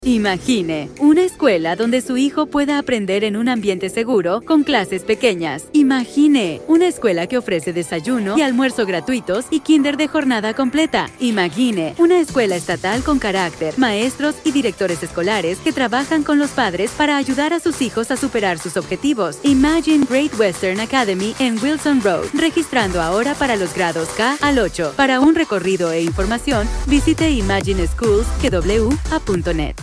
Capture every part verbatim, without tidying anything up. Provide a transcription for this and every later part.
Imagine, una escuela donde su hijo pueda aprender en un ambiente seguro con clases pequeñas. Imagine, una escuela que ofrece desayuno y almuerzo gratuitos y kinder de jornada completa. Imagine, una escuela estatal con carácter, maestros y directores escolares que trabajan con los padres para ayudar a sus hijos a superar sus objetivos. Imagine Great Western Academy en Wilson Road, registrando ahora para los grados K al ocho. Para un recorrido e información, visite imagine schools punto net.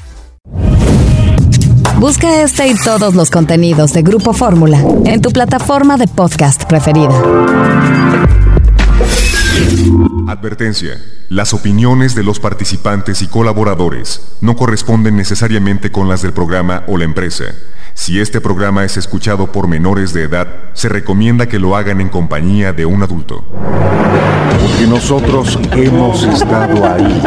Busca este y todos los contenidos de Grupo Fórmula en tu plataforma de podcast preferida. Advertencia. Las opiniones de los participantes y colaboradores no corresponden necesariamente con las del programa o la empresa. Si este programa es escuchado por menores de edad, se recomienda que lo hagan en compañía de un adulto. Porque nosotros hemos estado ahí.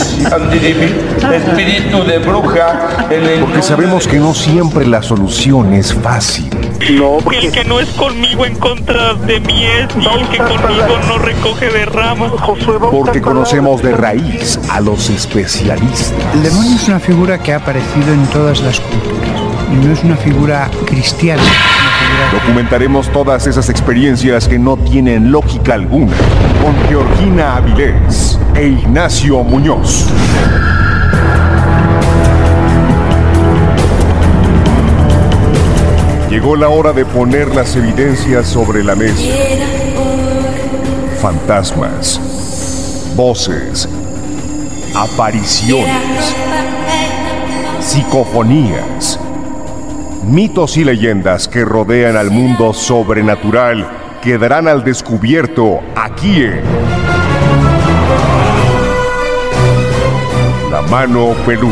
Espíritu de bruja. Porque sabemos que no siempre la solución es fácil. No, porque el que no es conmigo en contra de mí es, y el que conmigo no recoge de ramas. Porque conocemos de raíz a los especialistas. El demonio es una figura que ha aparecido en todas las culturas. Y no es una figura cristiana. Es una figura... Documentaremos todas esas experiencias que no tienen lógica alguna con Georgina Avilés e Ignacio Muñoz. Llegó la hora de poner las evidencias sobre la mesa. Fantasmas, voces, apariciones, psicofonías, mitos y leyendas que rodean al mundo sobrenatural quedarán al descubierto aquí en La Mano Peluda.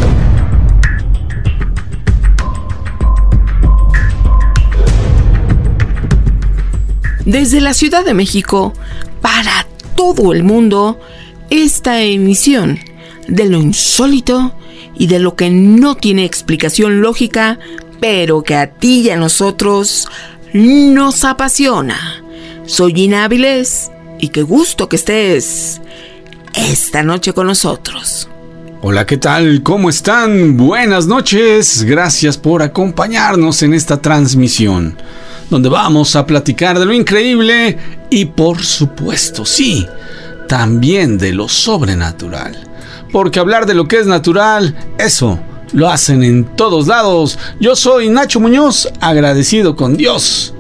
Desde la Ciudad de México, para todo el mundo, esta emisión de lo insólito y de lo que no tiene explicación lógica, pero que a ti y a nosotros nos apasiona. Soy Gina Avilés y qué gusto que estés esta noche con nosotros. Hola, ¿qué tal? ¿Cómo están? Buenas noches. Gracias por acompañarnos en esta transmisión, donde vamos a platicar de lo increíble y, por supuesto, sí, también de lo sobrenatural. Porque hablar de lo que es natural, eso lo hacen en todos lados. Yo soy Nacho Muñoz, agradecido con Dios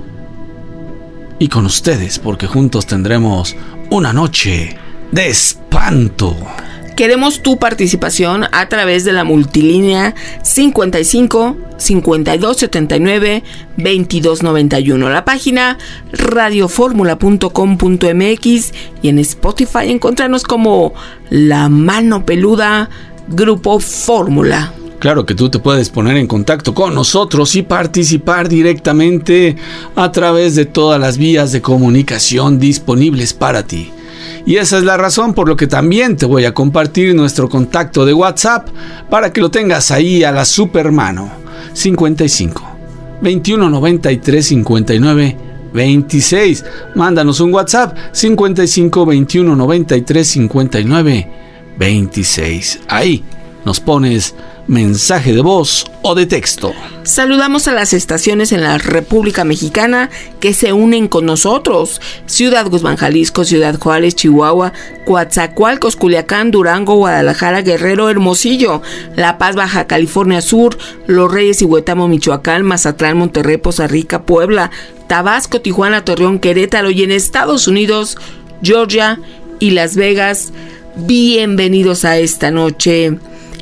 y con ustedes, porque juntos tendremos una noche de espanto. Queremos tu participación a través de la multilínea cincuenta y cinco, cincuenta y dos setenta y nueve, veintidós noventa y uno, la página radio fórmula punto com punto m x y en Spotify encontrarnos como La Mano Peluda Grupo Fórmula. Claro que tú te puedes poner en contacto con nosotros y participar directamente a través de todas las vías de comunicación disponibles para ti. Y esa es la razón por lo que también te voy a compartir nuestro contacto de WhatsApp para que lo tengas ahí a la supermano. cincuenta y cinco, veintiuno noventa y tres, cincuenta y nueve, veintiséis. Mándanos un WhatsApp cincuenta y cinco, veintiuno noventa y tres, cincuenta y nueve, veintiséis. Ahí nos pones mensaje de voz o de texto. Saludamos a las estaciones en la República Mexicana que se unen con nosotros: Ciudad Guzmán, Jalisco; Ciudad Juárez, Chihuahua; Coatzacoalcos, Culiacán; Durango; Guadalajara; Guerrero; Hermosillo; La Paz, Baja California Sur; Los Reyes y Huetamo, Michoacán; Mazatlán, Monterrey, Poza Rica, Puebla; Tabasco, Tijuana, Torreón, Querétaro; y en Estados Unidos, Georgia y Las Vegas. Bienvenidos a esta noche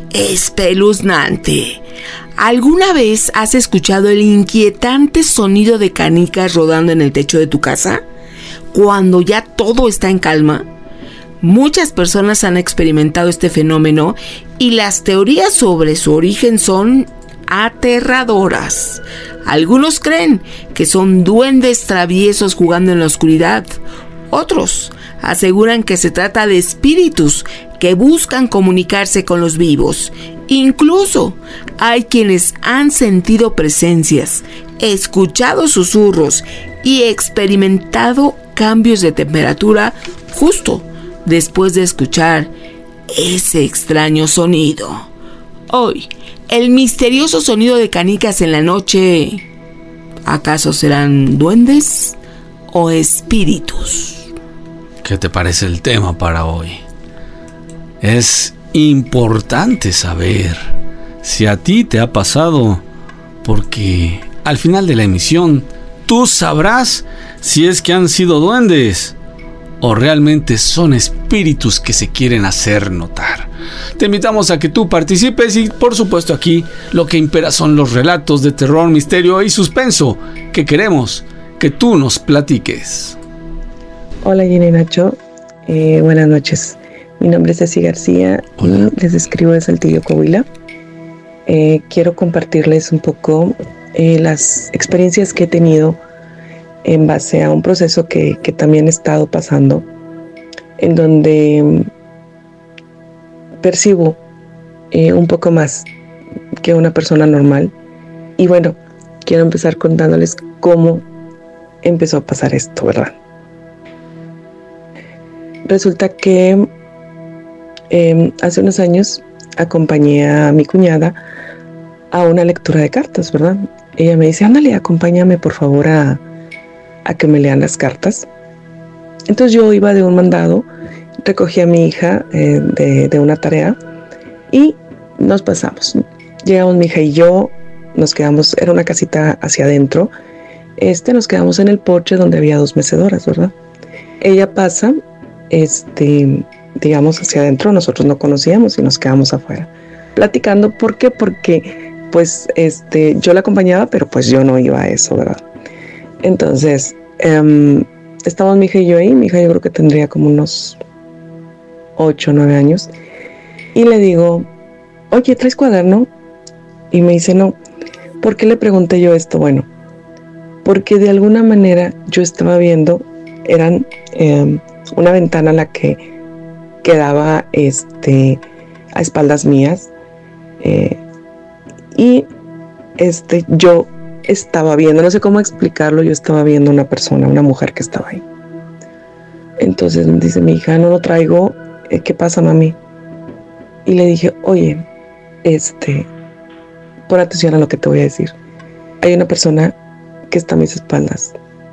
espeluznante. ¿Alguna vez has escuchado el inquietante sonido de canicas rodando en el techo de tu casa cuando ya todo está en calma? Muchas personas han experimentado este fenómeno y las teorías sobre su origen son aterradoras. Algunos creen que son duendes traviesos jugando en la oscuridad. Otros aseguran que se trata de espíritus que buscan comunicarse con los vivos. Incluso hay quienes han sentido presencias, escuchado susurros y experimentado cambios de temperatura justo después de escuchar ese extraño sonido. Hoy, el misterioso sonido de canicas en la noche, ¿acaso serán duendes o espíritus? ¿Qué te parece el tema para hoy? Es importante saber si a ti te ha pasado, porque al final de la emisión tú sabrás si es que han sido duendes o realmente son espíritus que se quieren hacer notar. Te invitamos a que tú participes y, por supuesto, aquí lo que impera son los relatos de terror, misterio y suspenso que queremos que tú nos platiques. Hola, Jenny Nacho. Eh, buenas noches. Mi nombre es Ceci García. Hola. Y les escribo de Saltillo, Coahuila. Eh, quiero compartirles un poco eh, las experiencias que he tenido en base a un proceso que, que también he estado pasando, en donde percibo eh, un poco más que una persona normal. Y bueno, quiero empezar contándoles cómo empezó a pasar esto, ¿verdad? Resulta que eh, hace unos años acompañé a mi cuñada a una lectura de cartas, ¿verdad? Ella me dice, ándale, acompáñame por favor a, a que me lean las cartas. Entonces yo iba de un mandado, recogí a mi hija eh, de, de una tarea y nos pasamos. Llegamos mi hija y yo, nos quedamos, era una casita hacia adentro, este, nos quedamos en el porche donde había dos mecedoras, ¿verdad? Ella pasa, este, digamos hacia adentro, nosotros no conocíamos y nos quedamos afuera, platicando. ¿Por qué? Porque pues este, yo la acompañaba, pero pues yo no iba a eso, ¿verdad? Entonces, um, estábamos mi hija y yo ahí, mi hija yo creo que tendría como unos ocho o nueve años, y le digo, oye, ¿traes cuaderno? Y me dice, no. ¿Por qué le pregunté yo esto? Bueno, porque de alguna manera yo estaba viendo, eran eh, una ventana la que quedaba este, a espaldas mías, eh, y este, yo estaba viendo, no sé cómo explicarlo, yo estaba viendo una persona, una mujer que estaba ahí. Entonces me dice mi hija, no lo traigo, ¿qué pasa, mami? Y le dije, oye, este, pon atención a lo que te voy a decir. Hay una persona que está a mis espaldas.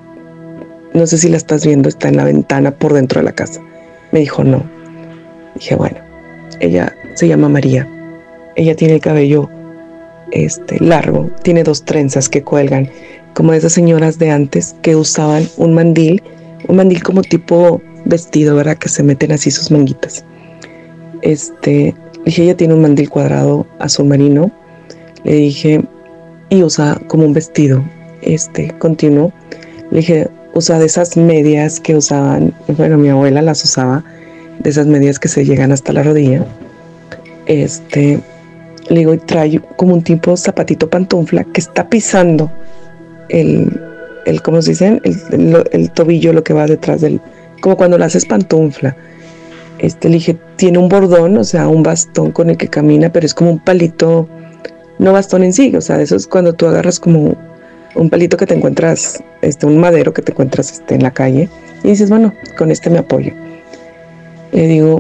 No sé si la estás viendo, está en la ventana por dentro de la casa. Me dijo, no. Dije, bueno, ella se llama María. Ella tiene el cabello este, largo, tiene dos trenzas que cuelgan, como de esas señoras de antes que usaban un mandil, un mandil como tipo vestido, ¿verdad? Que se meten así sus manguitas. Este, dije, ella tiene un mandil cuadrado azul marino. Le dije, y usa como un vestido, este, continuo. Le dije, usa de esas medias que usaban, bueno, mi abuela las usaba, de esas medias que se llegan hasta la rodilla. Este, le digo, y trae como un tipo zapatito pantufla que está pisando el, el ¿cómo se dice? El, el, el tobillo, lo que va detrás del, como cuando le haces pantufla. Este, le dije, tiene un bordón, o sea, un bastón con el que camina, pero es como un palito, no bastón en sí, o sea, eso es cuando tú agarras como un palito que te encuentras, este, un madero que te encuentras este, en la calle, y dices, bueno, con este me apoyo. Le digo,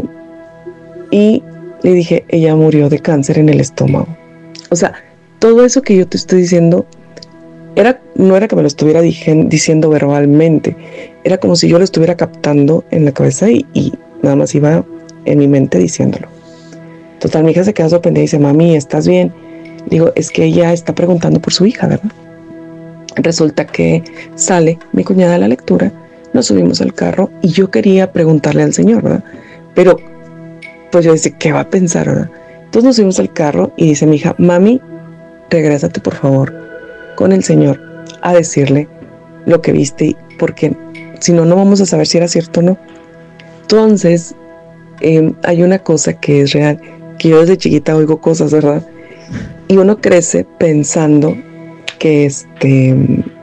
y le dije, ella murió de cáncer en el estómago. O sea, todo eso que yo te estoy diciendo, era, no era que me lo estuviera dijen, diciendo verbalmente, era como si yo lo estuviera captando en la cabeza y, y nada más iba en mi mente diciéndolo. Total, mi hija se queda sorprendida y dice, mami, ¿estás bien? Digo, es que ella está preguntando por su hija, ¿verdad? Resulta que sale mi cuñada de la lectura, nos subimos al carro y yo quería preguntarle al señor, ¿verdad? Pero pues yo decía, ¿qué va a pensar, verdad? Entonces nos subimos al carro y dice mi hija, mami, regrésate por favor con el señor a decirle lo que viste, porque si no, no vamos a saber si era cierto o no. Entonces, eh, hay una cosa que es real, que yo desde chiquita oigo cosas, ¿verdad? Y uno crece pensando que este,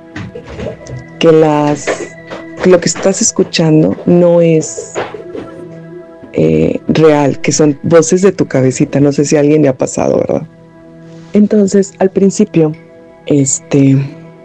que las, que lo que estás escuchando no es eh, real, que son voces de tu cabecita. No sé si a alguien le ha pasado, ¿verdad? Entonces, al principio, este,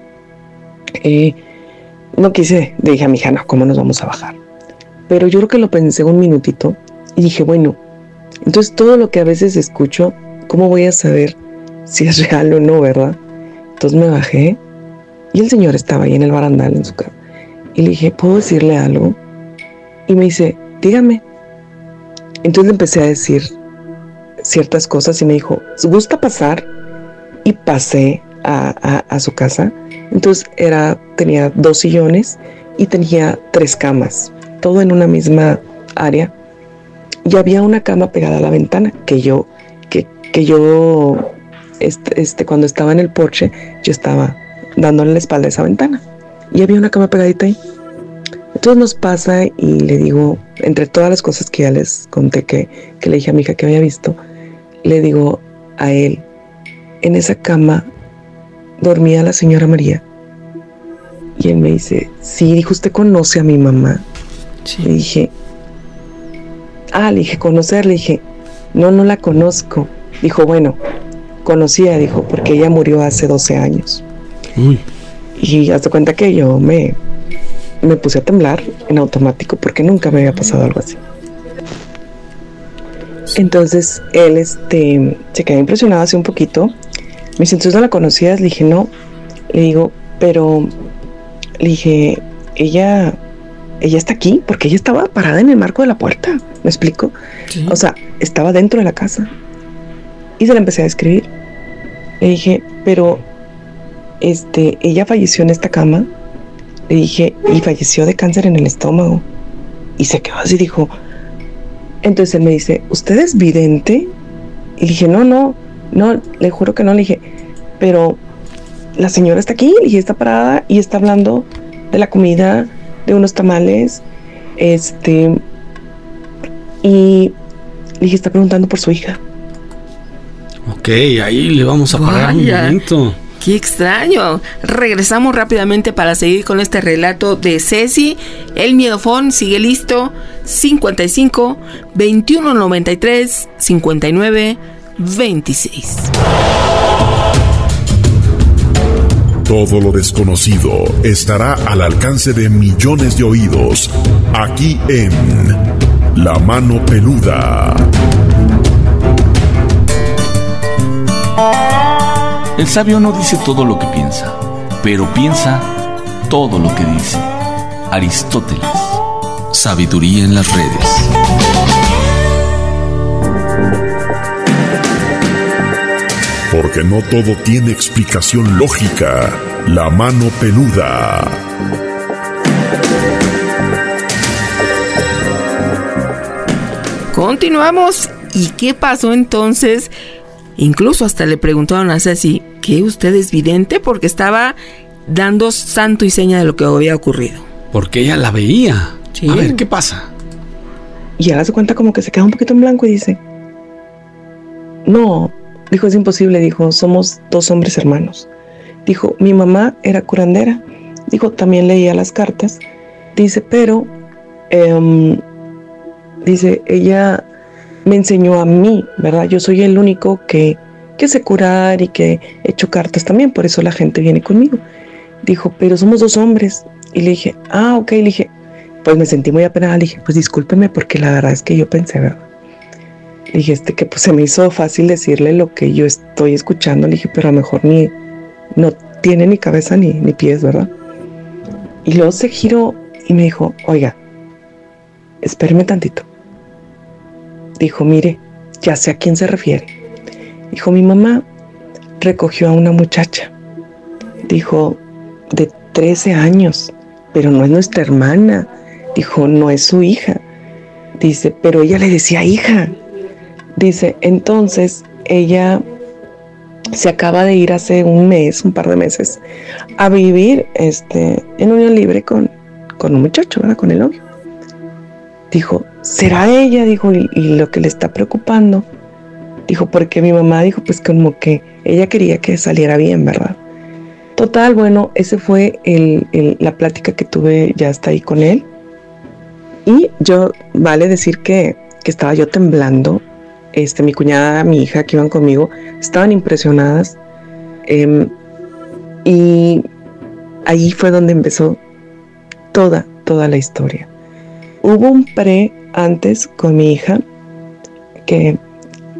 eh, no quise, le dije a mi hija, no, ¿cómo nos vamos a bajar? Pero yo creo que lo pensé un minutito y dije, bueno, entonces todo lo que a veces escucho ¿cómo voy a saber si es real o no, verdad? Entonces me bajé y el señor estaba ahí en el barandal en su casa. Y le dije, ¿puedo decirle algo? Y me dice, dígame. Entonces le empecé a decir ciertas cosas y me dijo, ¿gusta pasar? Y pasé a, a, a su casa. Entonces era, tenía dos sillones y tenía tres camas, todo en una misma área. Y había una cama pegada a la ventana que yo, que, que yo, este, este, cuando estaba en el porche, yo estaba dándole la espalda a esa ventana. Y había una cama pegadita ahí. Entonces nos pasa y le digo, entre todas las cosas que ya les conté que, que le dije a mi hija que había visto, le digo a él, en esa cama dormía la señora María. Y él me dice, sí, dijo, ¿usted conoce a mi mamá? Sí. Le dije, ah, le dije, ¿conocer? Le dije, no, no la conozco. Dijo, bueno, conocía, dijo, porque ella murió hace doce años. Uy. Y hazte cuenta que yo me, me puse a temblar en automático porque nunca me había pasado algo así. Entonces él este, se quedó impresionado hace un poquito. Me dice, ¿entonces no la conocías? Le dije, no. Le digo, pero le dije, ella, ella está aquí porque ella estaba parada en el marco de la puerta. ¿Me explico? Sí. O sea, estaba dentro de la casa. Y se la empecé a describir. Le dije, pero este, ella falleció en esta cama. Le dije, y falleció de cáncer en el estómago. Y se quedó así, dijo. Entonces él me dice, ¿usted es vidente? Y le dije, no, no, no, le juro que no. Le dije, pero la señora está aquí, le dije, está parada y está hablando de la comida, de unos tamales, este, y le dije, está preguntando por su hija. Ok, ahí le vamos a parar un momento. ¡Qué extraño! Regresamos rápidamente para seguir con este relato de Ceci. El miedofón sigue listo. cincuenta y cinco, veintiuno noventa y tres, cincuenta y nueve, veintiséis. Todo lo desconocido estará al alcance de millones de oídos. Aquí en La Mano Peluda. El sabio no dice todo lo que piensa, pero piensa todo lo que dice. Aristóteles. Sabiduría en las redes. Porque no todo tiene explicación lógica. La Mano Peluda. Continuamos. ¿Y qué pasó entonces? Incluso hasta le preguntaron a Ceci, ¿qué usted es vidente? Porque estaba dando santo y seña de lo que había ocurrido. Porque ella la veía. Sí. A ver, ¿qué pasa? Y ella se cuenta como que se queda un poquito en blanco y dice, no, dijo, es imposible, dijo, somos dos hombres hermanos. Dijo, mi mamá era curandera. Dijo, también leía las cartas. Dice, pero, eh, dice, ella me enseñó a mí, ¿verdad? Yo soy el único que, que sé curar y que he hecho cartas también, por eso la gente viene conmigo. Dijo, pero somos dos hombres. Y le dije, ah, ok, le dije, pues me sentí muy apenada. Le dije, pues discúlpeme porque la verdad es que yo pensé, ¿verdad? Le dije, este, que pues se me hizo fácil decirle lo que yo estoy escuchando. Le dije, pero a lo mejor ni, no tiene ni cabeza ni, ni pies, ¿verdad? Y luego se giró y me dijo, oiga, espéreme tantito. Dijo, mire, ya sé a quién se refiere. Dijo, mi mamá recogió a una muchacha. Dijo, de trece años, pero no es nuestra hermana. Dijo, no es su hija. Dice, pero ella le decía hija. Dice, entonces ella se acaba de ir hace un mes, un par de meses, a vivir este, en unión libre con, con un muchacho, ¿verdad? Con el novio. Dijo, ¿será ella? Dijo, y, y lo que le está preocupando. Dijo, porque mi mamá dijo, pues como que ella quería que saliera bien, ¿verdad? Total, bueno, ese fue el, el, la plática que tuve ya hasta ahí con él. Y yo, vale decir que, que estaba yo temblando. Este, mi cuñada, mi hija que iban conmigo, estaban impresionadas. Eh, y ahí fue donde empezó toda, toda la historia. Hubo un pre antes con mi hija que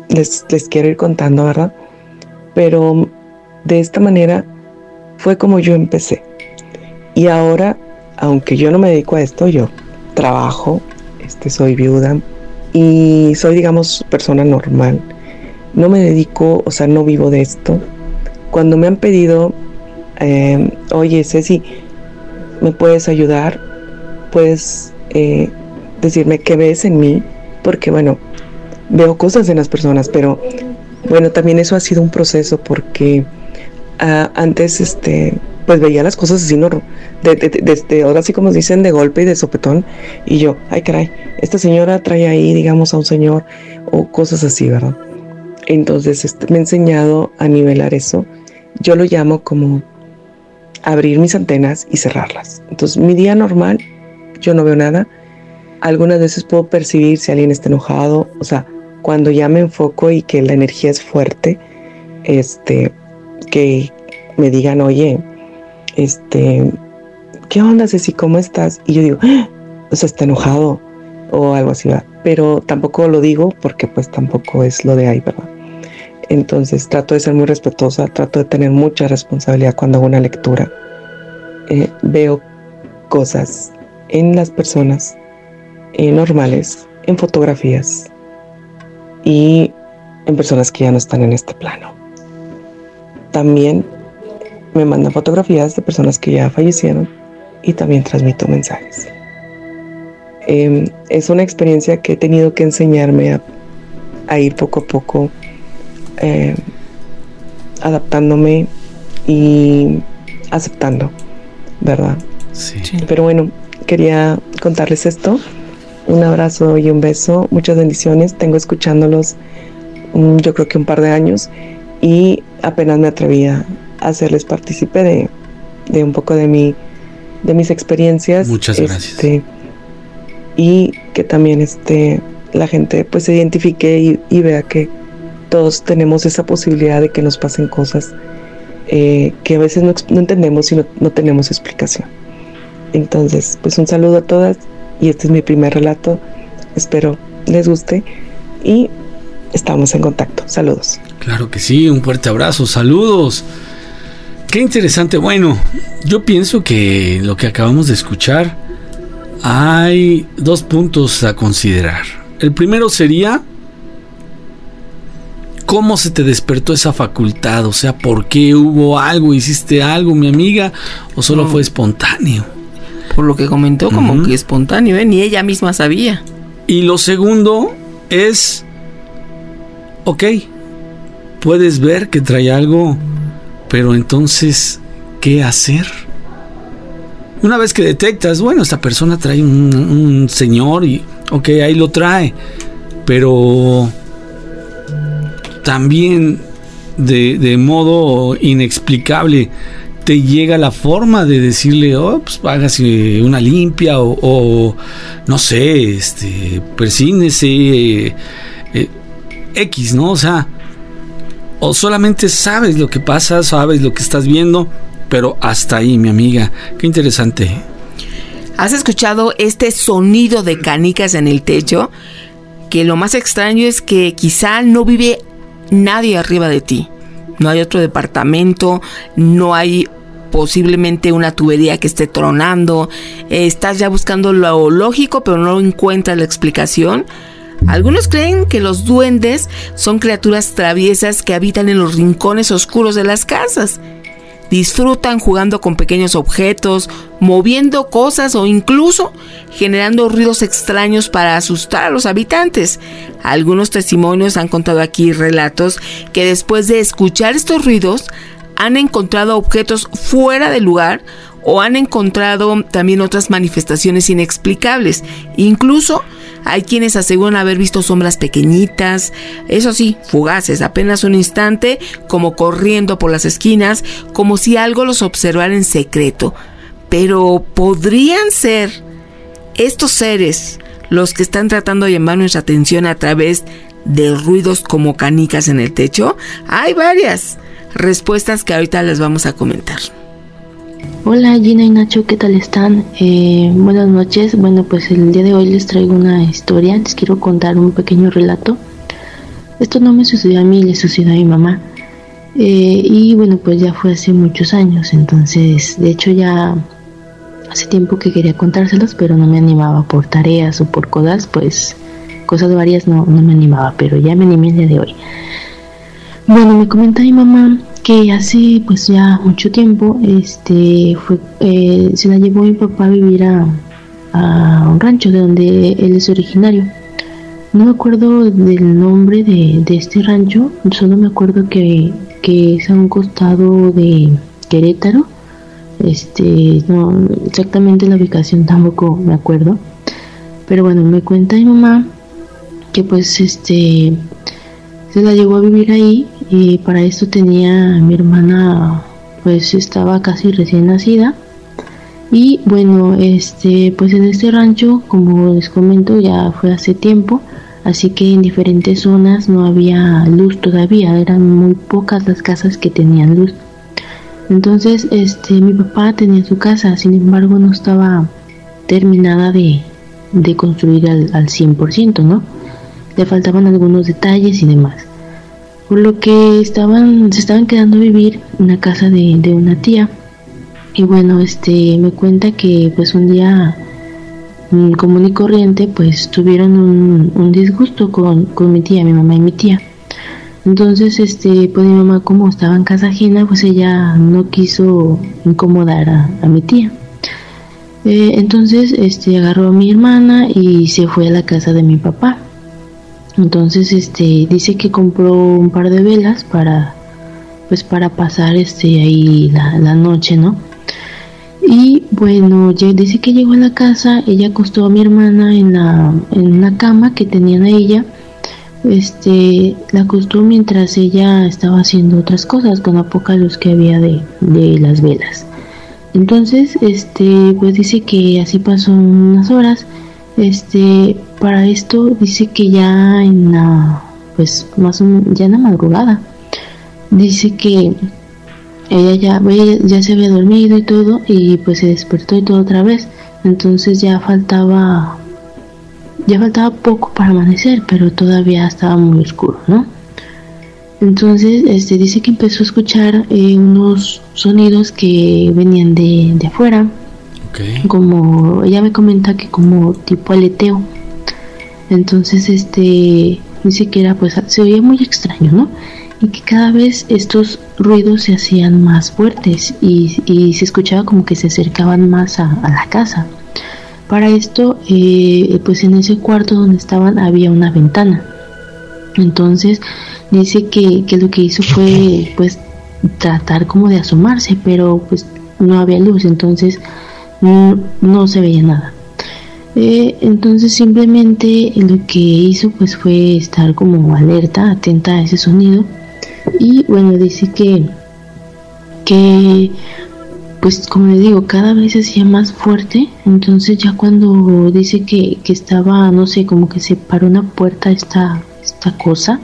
les, les quiero ir contando, ¿verdad? Pero de esta manera fue como yo empecé. Y ahora, aunque yo no me dedico a esto, yo trabajo, este, soy viuda y soy, digamos, persona normal. No me dedico, o sea, no vivo de esto. Cuando me han pedido, eh, oye, Ceci, ¿me puedes ayudar? Puedes eh, decirme qué ves en mí, porque bueno, veo cosas en las personas, pero bueno, también eso ha sido un proceso, porque uh, antes, este, pues veía las cosas así, no, de, de, de, de, ahora sí como dicen, de golpe y de sopetón, y yo, ay caray, esta señora trae ahí, digamos, a un señor, o cosas así, ¿verdad? Entonces este, me he enseñado a nivelar eso. Yo lo llamo como abrir mis antenas y cerrarlas. Entonces mi día normal, yo no veo nada. Algunas veces puedo percibir si alguien está enojado, o sea, cuando ya me enfoco y que la energía es fuerte, este, que me digan, oye, este, ¿qué onda, Ceci? ¿Cómo estás? Y yo digo, ¡ah! O sea, está enojado o algo así, ¿verdad? Pero tampoco lo digo porque pues tampoco es lo de ahí, ¿verdad? Entonces trato de ser muy respetuosa, trato de tener mucha responsabilidad cuando hago una lectura. Eh, veo cosas en las personas eh, normales, en fotografías y en personas que ya no están en este plano. También me mandan fotografías de personas que ya fallecieron y también transmito mensajes. Eh, es una experiencia que he tenido que enseñarme a, a ir poco a poco eh, adaptándome y aceptando, ¿verdad? Sí. Pero bueno, quería contarles esto. Un abrazo y un beso, muchas bendiciones. Tengo escuchándolos um, yo creo que un par de años y apenas me atreví a hacerles partícipe de, de un poco de mi de mis experiencias. Muchas gracias. Este, y que también este, la gente pues se identifique y, y vea que todos tenemos esa posibilidad de que nos pasen cosas eh, que a veces no, no entendemos y no, no tenemos explicación. Entonces, pues un saludo a todas y este es mi primer relato. Espero les guste y estamos en contacto. Saludos. Claro que sí, un fuerte abrazo, saludos. Qué interesante. Bueno, yo pienso que lo que acabamos de escuchar, hay dos puntos a considerar. El primero sería cómo se te despertó esa facultad, o sea, por qué hubo algo, hiciste algo, mi amiga, o solo no. fue espontáneo. Por lo que comentó, como uh-huh. que espontáneo, ¿eh? Ni ella misma sabía. Y lo segundo es, ok, puedes ver que trae algo, pero entonces, ¿qué hacer? Una vez que detectas, bueno, esta persona trae un, un señor y, ok, ahí lo trae, pero también de, de modo inexplicable te llega la forma de decirle, oh, pues hágase una limpia o, o no sé, este, persínese, eh, eh, X, ¿no? O sea, o solamente sabes lo que pasa, sabes lo que estás viendo, pero hasta ahí, mi amiga. Qué interesante. ¿Has escuchado este sonido de canicas en el techo? Que lo más extraño es que quizá no vive nadie arriba de ti. No hay otro departamento, no hay posiblemente una tubería que esté tronando. Eh, estás ya buscando lo lógico, pero no encuentras la explicación. Algunos creen que los duendes son criaturas traviesas que habitan en los rincones oscuros de las casas. Disfrutan jugando con pequeños objetos, moviendo cosas o incluso generando ruidos extraños para asustar a los habitantes. Algunos testimonios han contado aquí relatos que después de escuchar estos ruidos han encontrado objetos fuera de lugar o han encontrado también otras manifestaciones inexplicables. Incluso hay quienes aseguran haber visto sombras pequeñitas, eso sí, fugaces, apenas un instante, como corriendo por las esquinas, como si algo los observara en secreto. Pero ¿podrían ser estos seres los que están tratando de llamar nuestra atención a través de ruidos como canicas en el techo? Hay varias respuestas que ahorita les vamos a comentar. Hola Gina y Nacho, ¿qué tal están? Eh, buenas noches. Bueno, pues el día de hoy les traigo una historia. Les quiero contar un pequeño relato. Esto no me sucedió a mí, le sucedió a mi mamá. Eh, y bueno, pues ya fue hace muchos años, entonces de hecho ya hace tiempo que quería contárselos, pero no me animaba por tareas o por cosas, pues cosas varias no, no me animaba, pero ya me animé el día de hoy. Bueno, me comenta mi mamá que hace pues ya mucho tiempo este fue eh, se la llevó mi papá a vivir a, a un rancho de donde él es originario. No me acuerdo del nombre de, de este rancho, solo me acuerdo que, que es a un costado de Querétaro. Este, no exactamente la ubicación tampoco me acuerdo, pero bueno, me cuenta mi mamá que pues este se la llevó a vivir ahí, y para esto tenía mi hermana, pues estaba casi recién nacida. Y bueno, este pues en este rancho, como les comento, ya fue hace tiempo, así que en diferentes zonas no había luz todavía, eran muy pocas las casas que tenían luz. Entonces este mi papá tenía su casa, sin embargo no estaba terminada de, de construir al, al cien por ciento, ¿no? Le faltaban algunos detalles y demás, por lo que estaban se estaban quedando a vivir en la casa de, de una tía. Y bueno, este me cuenta que pues un día común y corriente pues tuvieron un, un disgusto con, con mi tía, mi mamá y mi tía. Entonces este pues mi mamá, como estaba en casa ajena, pues ella no quiso incomodar a, a mi tía. Eh, entonces este agarró a mi hermana y se fue a la casa de mi papá. Entonces este dice que compró un par de velas para pues para pasar este ahí la, la noche, ¿no? Y bueno, dice que llegó a la casa, ella acostó a mi hermana en la en una cama que tenían a ella. Este la acostó mientras ella estaba haciendo otras cosas con la poca luz que había de, de las velas. Entonces este pues dice que así pasó unas horas. Este para esto dice que ya en la pues más o menos ya en la madrugada, dice que ella ya, ella ya se había dormido y todo, y pues se despertó y todo otra vez. Entonces ya faltaba ya faltaba poco para amanecer, pero todavía estaba muy oscuro, ¿no? Entonces este dice que empezó a escuchar eh, unos sonidos que venían de, de afuera. Okay. Como ella me comenta que como tipo aleteo. Entonces este dice que era pues se oía muy extraño, ¿no? Y que cada vez estos ruidos se hacían más fuertes y, y se escuchaba como que se acercaban más a, a la casa. Para esto eh, pues en ese cuarto donde estaban había una ventana. Entonces dice que, que lo que hizo fue pues tratar como de asomarse, pero pues no había luz, entonces no, no se veía nada. Eh, entonces simplemente lo que hizo pues fue estar como alerta, atenta a ese sonido. Y bueno, dice que que pues como les digo, cada vez se hacía más fuerte. Entonces ya cuando dice que, que estaba, no sé, como que se paró una puerta esta, esta cosa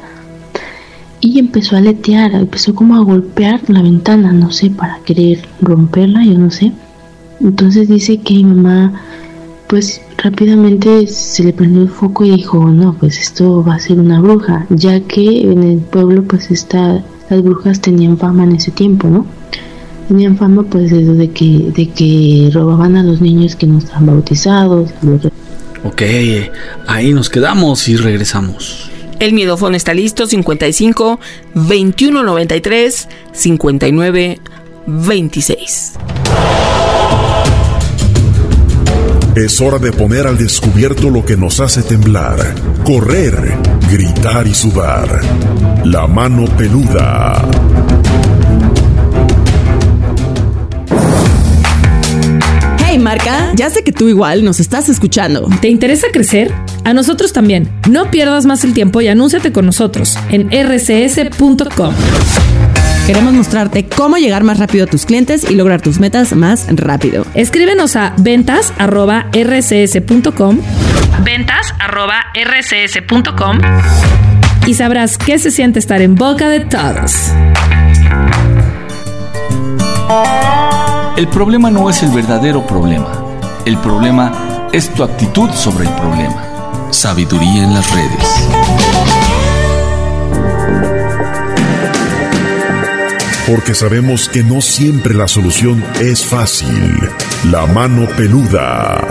y empezó a aletear, empezó como a golpear la ventana, no sé, para querer romperla, yo no sé. Entonces dice que mi mamá pues rápidamente se le prendió el foco y dijo, no, pues esto va a ser una bruja, ya que en el pueblo pues esta, las brujas tenían fama en ese tiempo, ¿no? Tenían fama pues de, de que de que robaban a los niños que no estaban bautizados. Ok, ahí nos quedamos y regresamos. El miedófono está listo, cincuenta y cinco, veintiuno noventa y tres, cincuenta y nueve, veintiséis. Es hora de poner al descubierto lo que nos hace temblar, correr, gritar y sudar. La mano peluda. Hey marca, ya sé que tú igual nos estás escuchando. ¿Te interesa crecer? A nosotros también. No pierdas más el tiempo y anúnciate con nosotros en erre ce ese punto com. Queremos mostrarte cómo llegar más rápido a tus clientes y lograr tus metas más rápido. Escríbenos a ventas arroba erre ce ese punto com ventas arroba erre ce ese punto com y sabrás qué se siente estar en boca de todos. El problema no es el verdadero problema. El problema es tu actitud sobre el problema. Sabiduría en las redes. porque sabemos que no siempre la solución es fácil. La mano peluda.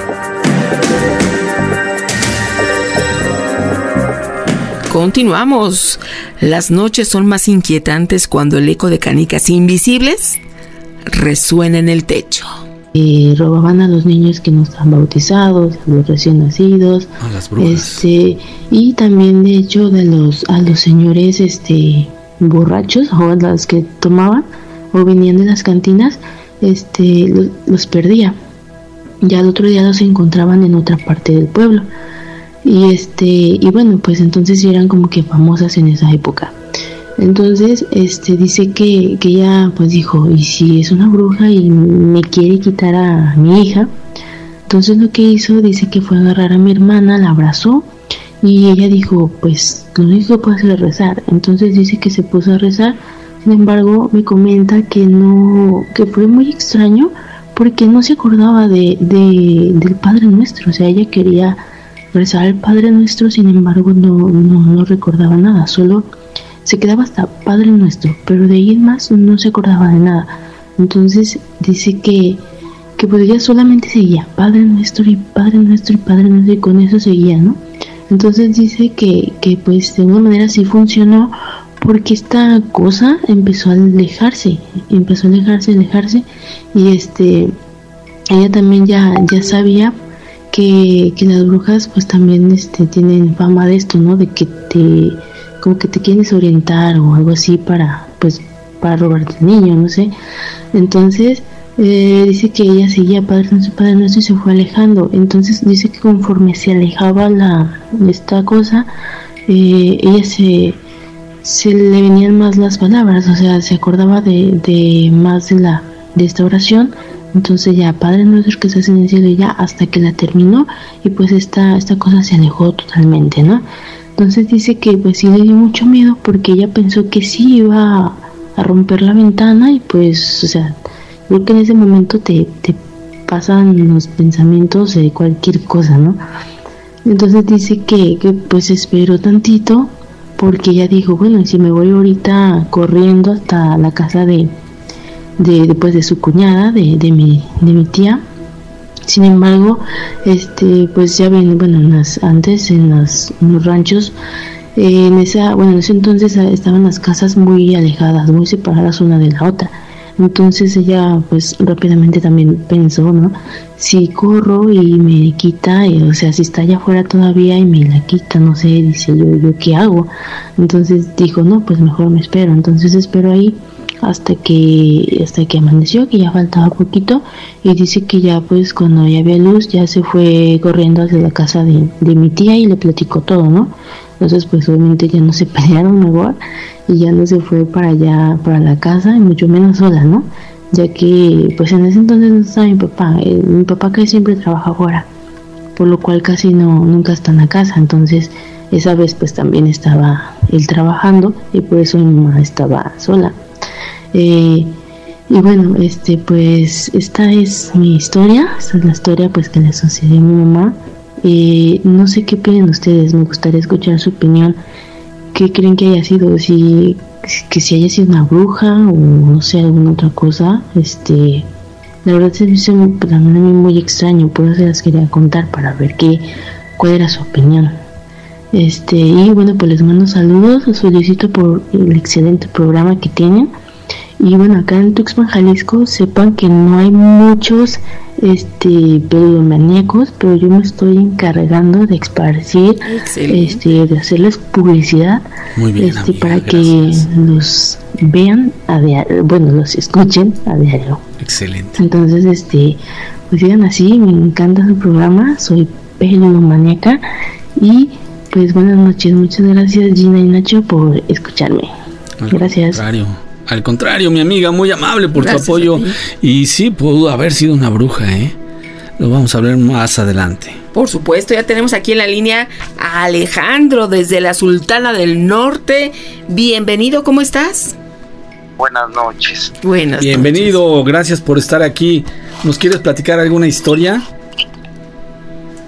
Continuamos. Las noches son más inquietantes cuando el eco de canicas invisibles resuena en el techo. Eh, robaban a los niños que no estaban bautizados, a los recién nacidos, a las brujas. Este, y también de hecho de los a los señores este borrachos o a los que tomaban o venían de las cantinas, este los, los perdía. Ya el otro día los encontraban en otra parte del pueblo. Y este y bueno, pues entonces eran como que famosas en esa época. Entonces, este dice que, que ella pues dijo, y si es una bruja y me quiere quitar a mi hija, entonces lo que hizo, dice que fue a agarrar a mi hermana, la abrazó y ella dijo, pues lo único que puedo hacer es rezar. Entonces dice que se puso a rezar. Sin embargo, me comenta que no, que fue muy extraño porque no se acordaba de, de del Padre Nuestro. O sea, ella quería rezar al Padre Nuestro, sin embargo no, no, no recordaba nada, solo se quedaba hasta Padre Nuestro, pero de ahí en más no se acordaba de nada. Entonces dice que, que pues ella solamente seguía Padre Nuestro y Padre Nuestro y Padre Nuestro y con eso seguía, ¿no? Entonces dice que, que pues de una manera sí funcionó porque esta cosa empezó a alejarse, empezó a alejarse, alejarse y este ella también ya, ya sabía que, que las brujas pues también este tienen fama de esto, ¿no? De que te como que te quieren desorientar o algo así para pues para robarte el niño, no sé. Entonces eh, dice que ella seguía Padre Nuestro, Padre Nuestro y se fue alejando. Entonces dice que conforme se alejaba la esta cosa, eh, ella se se le venían más las palabras, o sea, se acordaba de, de más de la de esta oración. Entonces ya Padre Nuestro que estás en el cielo, y ya hasta que la terminó y pues esta esta cosa se alejó totalmente, ¿no? Entonces dice que pues sí le dio mucho miedo porque ella pensó que sí iba a, a romper la ventana y pues, o sea, creo que en ese momento te, te pasan los pensamientos de cualquier cosa, ¿no? Entonces dice que, que pues esperó tantito porque ella dijo, bueno, si me voy ahorita corriendo hasta la casa de, de, de pues de su cuñada, de, de mi, de mi tía. Sin embargo, este, pues ya ven, bueno, en las, antes en, las, en los ranchos, eh, en esa, bueno, en ese entonces estaban las casas muy alejadas, muy separadas una de la otra. Entonces ella, pues rápidamente también pensó, ¿no? Si corro y me quita, eh, o sea, si está allá afuera todavía y me la quita, no sé, dice yo, yo qué hago. Entonces dijo, no, pues mejor me espero. Entonces espero ahí hasta que hasta que amaneció, que ya faltaba poquito, y dice que ya pues cuando ya había luz ya se fue corriendo hacia la casa de, de mi tía y le platicó todo, ¿no? Entonces pues obviamente ya no se pelearon mejor y ya no se fue para allá, para la casa, y mucho menos sola, ¿no? Ya que pues en ese entonces no estaba mi papá, eh, mi papá que siempre trabaja fuera, por lo cual casi no, nunca está en la casa. Entonces esa vez pues también estaba él trabajando y por eso mi mamá estaba sola. Eh, y bueno, este pues esta es mi historia, esta es la historia pues que le sucedió a mi mamá. Eh, no sé qué opinan ustedes, me gustaría escuchar su opinión. ¿Qué creen que haya sido? Si que si haya sido una bruja o no sé, alguna otra cosa. Este, la verdad se me hizo también a mí muy extraño, por eso se las quería contar para ver qué, cuál era su opinión. Este, y bueno, pues les mando saludos, los felicito por el excelente programa que tienen. Y bueno, acá en Tuxpan, Jalisco, sepan que no hay muchos este peludomaníacos, pero yo me estoy encargando de esparcir, este, de hacerles publicidad. Muy bien, este, amiga, para gracias. Que los vean a diario, bueno, los escuchen a diario. Excelente. Entonces, este, pues sigan así, me encanta su programa, soy peludomaníaca y pues buenas noches, muchas gracias Gina y Nacho por escucharme. Al gracias. Contrario. Al contrario, mi amiga, muy amable por Gracias tu apoyo. Y sí, pudo haber sido una bruja, ¿eh? Lo vamos a ver más adelante. Por supuesto, ya tenemos aquí en la línea a Alejandro desde la Sultana del Norte. Bienvenido, ¿cómo estás? Buenas noches. Buenas Bienvenido, noches. Gracias por estar aquí. ¿Nos quieres platicar alguna historia?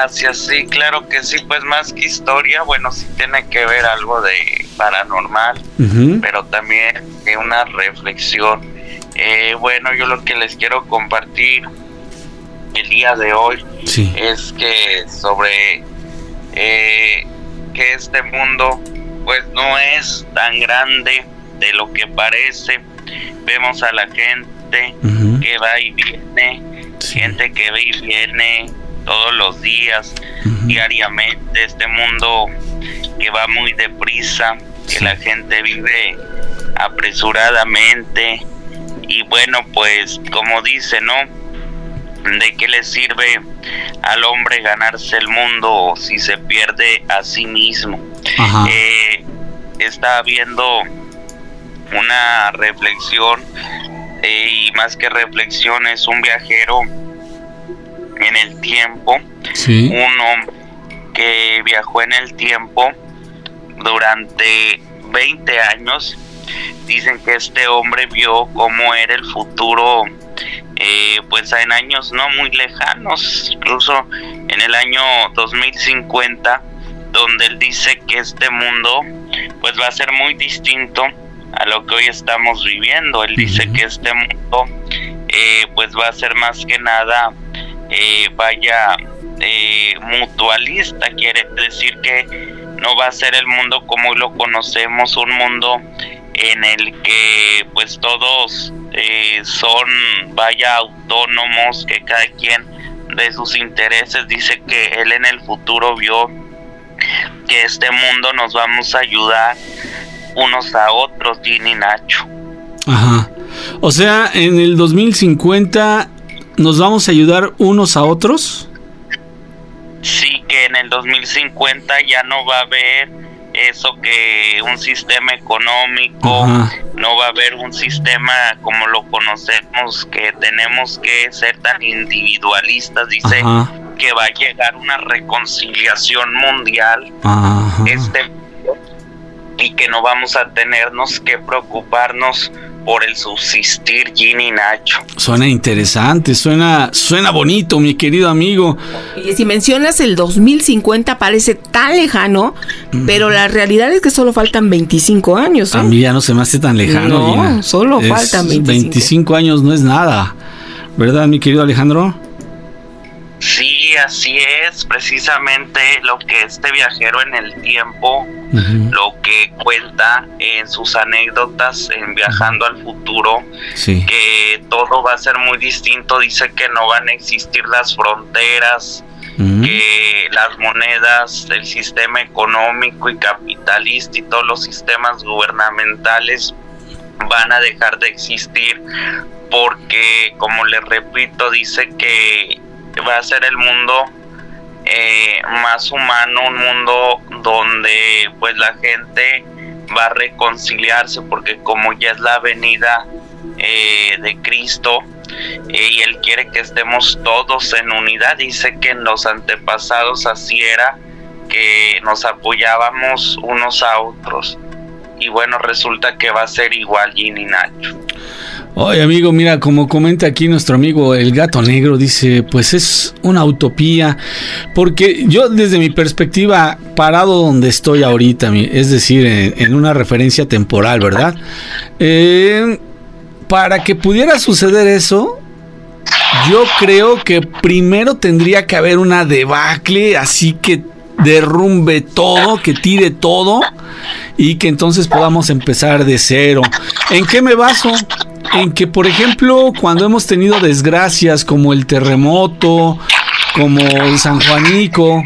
Gracias, sí, claro que sí, pues más que historia, bueno, sí tiene que ver algo de paranormal, uh-huh. pero también eh, una reflexión. Eh, bueno, yo lo que les quiero compartir el día de hoy sí. es que sobre eh, que este mundo pues no es tan grande de lo que parece. Vemos a la gente uh-huh. que va y viene, sí. gente que va y viene todos los días, uh-huh. diariamente, este mundo que va muy deprisa, que sí. la gente vive apresuradamente y bueno, pues como dice, ¿no? ¿De qué le sirve al hombre ganarse el mundo si se pierde a sí mismo? Ajá. Eh, está viendo una reflexión eh, y más que reflexión es un viajero en el tiempo, sí. un hombre que viajó en el tiempo durante veinte años. Dicen que este hombre vio cómo era el futuro eh, pues en años no muy lejanos, incluso en el año dos mil cincuenta, donde él dice que este mundo pues va a ser muy distinto a lo que hoy estamos viviendo. Él dice uh-huh. que este mundo eh, pues va a ser más que nada eh, vaya eh, mutualista, quiere decir que no va a ser el mundo como hoy lo conocemos, un mundo en el que pues todos eh, son vaya autónomos, que cada quien de sus intereses. Dice que él en el futuro vio que este mundo nos vamos a ayudar unos a otros, Gin y Nacho. Ajá. O sea, en el dos mil cincuenta nos vamos a ayudar unos a otros. Sí, que en el dos mil cincuenta ya no va a haber eso, que un sistema económico, ajá. no va a haber un sistema como lo conocemos, que tenemos que ser tan individualistas. Dice ajá. que va a llegar una reconciliación mundial ajá. este y que no vamos a tenernos que preocuparnos por el subsistir, Gin y Nacho. Suena interesante, suena suena bonito, mi querido amigo. Y si mencionas el dos mil cincuenta parece tan lejano, mm. pero la realidad es que solo faltan veinticinco años. ¿eh? A mí ya no se me hace tan lejano, no, Gina. Solo es faltan veinticinco. veinticinco años no es nada, ¿verdad, mi querido Alejandro? Sí, así es, precisamente lo que este viajero en el tiempo, uh-huh. lo que cuenta en sus anécdotas en Viajando al Futuro, sí. que todo va a ser muy distinto. Dice que no van a existir las fronteras, uh-huh. que las monedas, el sistema económico y capitalista y todos los sistemas gubernamentales van a dejar de existir, porque, como les repito, dice que va a ser el mundo eh, más humano, un mundo donde pues la gente va a reconciliarse, porque como ya es la venida eh, de Cristo eh, y Él quiere que estemos todos en unidad. Dice que en los antepasados así era, que nos apoyábamos unos a otros, y bueno, resulta que va a ser igual, Gin y Nacho. Oye, amigo, mira, como comenta aquí nuestro amigo el Gato Negro, dice, pues es una utopía, porque yo desde mi perspectiva, parado donde estoy ahorita, es decir, en, en una referencia temporal, ¿verdad? Eh, para que pudiera suceder eso, yo creo que primero tendría que haber una debacle, así que derrumbe todo, que tire todo, y que entonces podamos empezar de cero. ¿En qué me baso? En que, por ejemplo, cuando hemos tenido desgracias como el terremoto, como el San Juanico.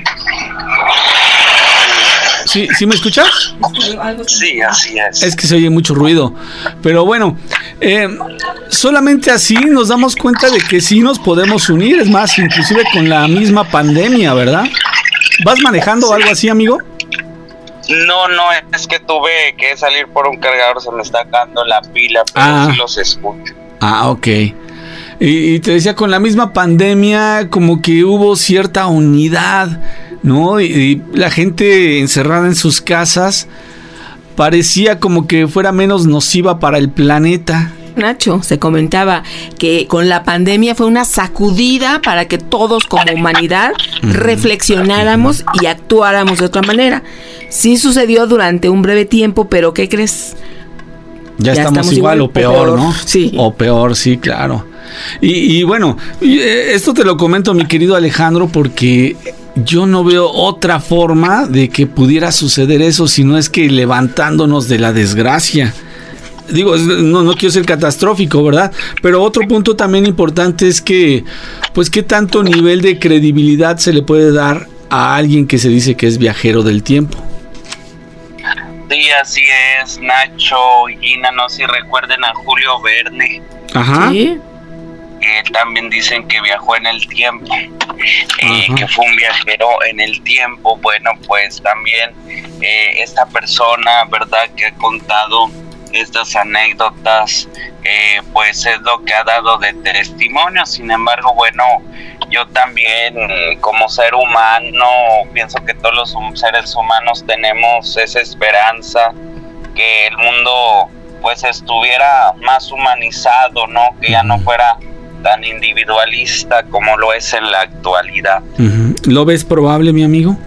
¿Sí, ¿sí me escuchas? Sí, así es. Es que se oye mucho ruido. Pero bueno, eh, solamente así nos damos cuenta de que sí nos podemos unir. Es más, inclusive con la misma pandemia, ¿verdad? ¿Vas manejando algo así, amigo? No, no, es que tuve que salir por un cargador, se me está acabando la pila, pero ah. sí los escucho. Ah, ok. Y, y te decía, con la misma pandemia, como que hubo cierta unidad, ¿no? Y, y la gente encerrada en sus casas parecía como que fuera menos nociva para el planeta. Nacho, se comentaba que con la pandemia fue una sacudida para que todos como humanidad reflexionáramos y actuáramos de otra manera. Sí sucedió durante un breve tiempo, pero ¿qué crees? Ya, ya estamos, estamos igual, igual o peor, peor, ¿no? Sí. O peor, sí, claro. Y, y bueno, esto te lo comento, mi querido Alejandro, porque yo no veo otra forma de que pudiera suceder eso, si no es que levantándonos de la desgracia. Digo, no, no quiero ser catastrófico, ¿verdad? Pero otro punto también importante es que, pues, ¿qué tanto nivel de credibilidad se le puede dar a alguien que se dice que es viajero del tiempo? Sí, así es, Nacho y Gina, no sé si recuerden a Julio Verne. Ajá. ¿Sí? Que también dicen que viajó en el tiempo, eh, que fue un viajero en el tiempo. Bueno, pues también eh, esta persona, ¿verdad?, que ha contado estas anécdotas, eh, pues es lo que ha dado de testimonio. Sin embargo, bueno, yo también como ser humano pienso que todos los seres humanos tenemos esa esperanza que el mundo pues estuviera más humanizado, ¿no? Que ya no fuera tan individualista como lo es en la actualidad. Uh-huh. ¿Lo ves probable, mi amigo?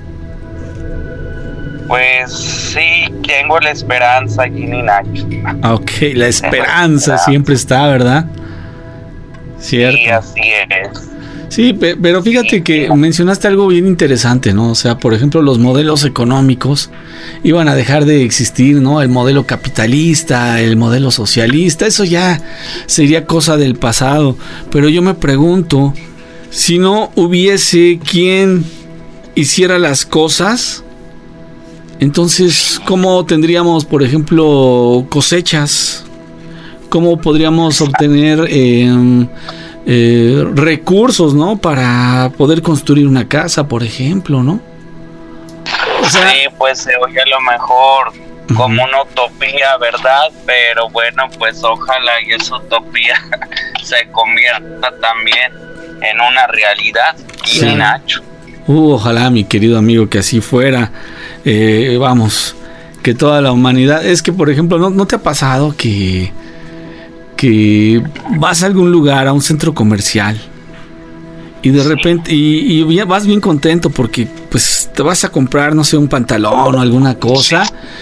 Pues sí, tengo la esperanza, Gini, Nacho. Ok, la esperanza siempre está, ¿verdad? Cierto. Sí, así es. Sí, pero fíjate que mencionaste algo bien interesante, ¿no? O sea, por ejemplo, los modelos económicos iban a dejar de existir, ¿no? El modelo capitalista, el modelo socialista, eso ya sería cosa del pasado. Pero yo me pregunto, si no hubiese quien hiciera las cosas, entonces, ¿cómo tendríamos, por ejemplo, cosechas? ¿Cómo podríamos obtener eh, eh, recursos, ¿no? Para poder construir una casa, por ejemplo, ¿no? O sea, sí, pues se oye a lo mejor como una utopía, ¿verdad? Pero bueno, pues ojalá y esa utopía se convierta también en una realidad. Y sí. Nacho. Uh, ojalá, mi querido amigo, que así fuera. Eh, vamos, que toda la humanidad... Es que, por ejemplo, ¿no, no te ha pasado que, que vas a algún lugar, a un centro comercial, y de sí. repente, y, y vas bien contento porque pues te vas a comprar, no sé, un pantalón o alguna cosa,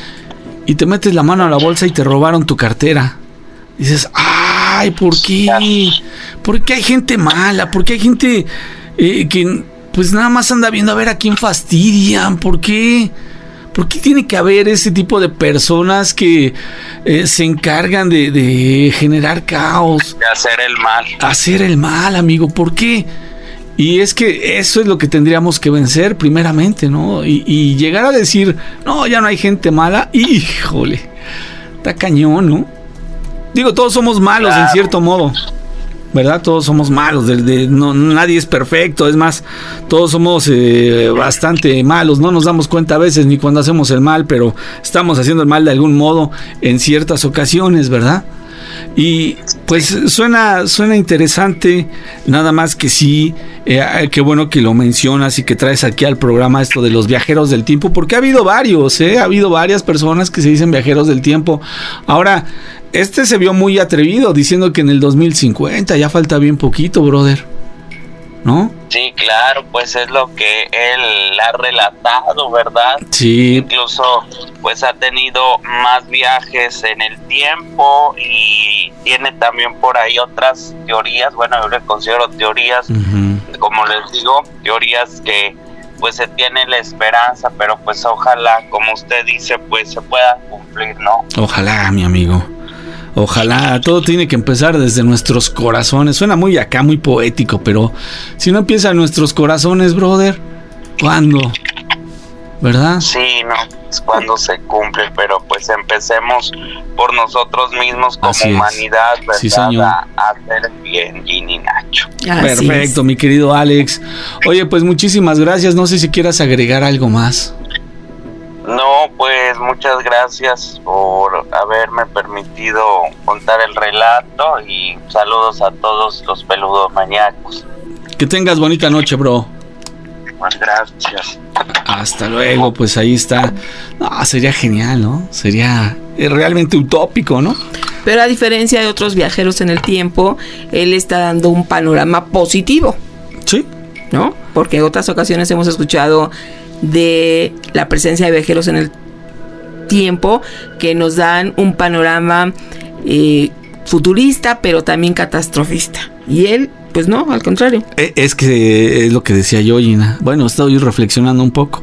y te metes la mano a la bolsa y te robaron tu cartera? Dices, ¡ay! ¿Por qué? ¿Por qué hay gente mala? ¿Por qué hay gente eh, que... pues nada más anda viendo a ver a quién fastidian? ¿Por qué? ¿Por qué tiene que haber ese tipo de personas que eh, se encargan de, de generar caos? De hacer el mal. Hacer el mal, amigo. ¿Por qué? Y es que eso es lo que tendríamos que vencer primeramente, ¿no? Y, y llegar a decir, no, ya no hay gente mala. Híjole, está cañón, ¿no? Digo, todos somos malos, claro, en cierto modo, ¿verdad? Todos somos malos, de, de, no, nadie es perfecto, es más, todos somos eh, bastante malos, no nos damos cuenta a veces ni cuando hacemos el mal, pero estamos haciendo el mal de algún modo en ciertas ocasiones, ¿verdad? Y pues suena, suena interesante, nada más que sí, eh, qué bueno que lo mencionas y que traes aquí al programa esto de los viajeros del tiempo, porque ha habido varios, ¿eh? Ha habido varias personas que se dicen viajeros del tiempo. Ahora, este se vio muy atrevido diciendo que en el dos mil cincuenta, ya falta bien poquito, brother, ¿no? Sí, claro, pues es lo que él ha relatado, ¿verdad? Sí. Incluso, pues ha tenido más viajes en el tiempo y tiene también por ahí otras teorías, bueno, yo le considero teorías, uh-huh. como les digo, teorías que pues se tiene la esperanza, pero pues ojalá, como usted dice, pues se pueda cumplir, ¿no? Ojalá, mi amigo. Ojalá, todo tiene que empezar desde nuestros corazones. Suena muy acá, muy poético, pero si no empieza en nuestros corazones, brother, ¿cuándo? ¿Verdad? Sí, no, es cuando se cumple, pero pues empecemos por nosotros mismos como Así humanidad, es. ¿verdad? Sí, señor. A, a hacer bien, Gini, Nacho. Así Perfecto, es. Mi querido Alex. Oye, pues muchísimas gracias. No sé si quieras agregar algo más. No, pues muchas gracias por haberme permitido contar el relato y saludos a todos los peludos maníacos. Que tengas bonita noche, bro. Muchas gracias. Hasta luego, pues ahí está. No, sería genial, ¿no? Sería realmente utópico, ¿no? Pero a diferencia de otros viajeros en el tiempo, él está dando un panorama positivo. Sí. ¿No? Porque en otras ocasiones hemos escuchado de la presencia de viajeros en el tiempo que nos dan un panorama eh, futurista, pero también catastrofista. Y él, pues no, al contrario. Es que es lo que decía yo, Gina. Bueno, estoy reflexionando un poco.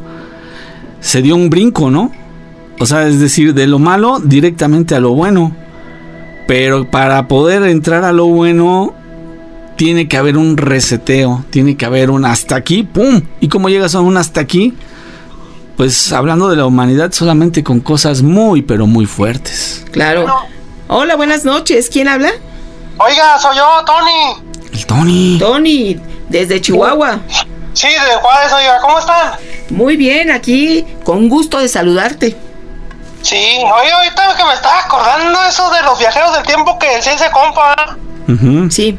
Se dio un brinco, ¿no? O sea, es decir, de lo malo directamente a lo bueno. Pero para poder entrar a lo bueno, tiene que haber un reseteo, tiene que haber un hasta aquí, ¡pum! ¿Y cómo llegas a un hasta aquí? Pues hablando de la humanidad solamente con cosas muy, pero muy fuertes. Claro. Hola, buenas noches. ¿Quién habla? Oiga, soy yo, Tony. El Tony. Tony, desde Chihuahua. Sí, de Juárez, oiga, ¿cómo están? Muy bien, aquí, con gusto de saludarte. Sí, oye, ahorita que me estaba acordando eso de los viajeros del tiempo que decía ese compa. Uh-huh. Sí.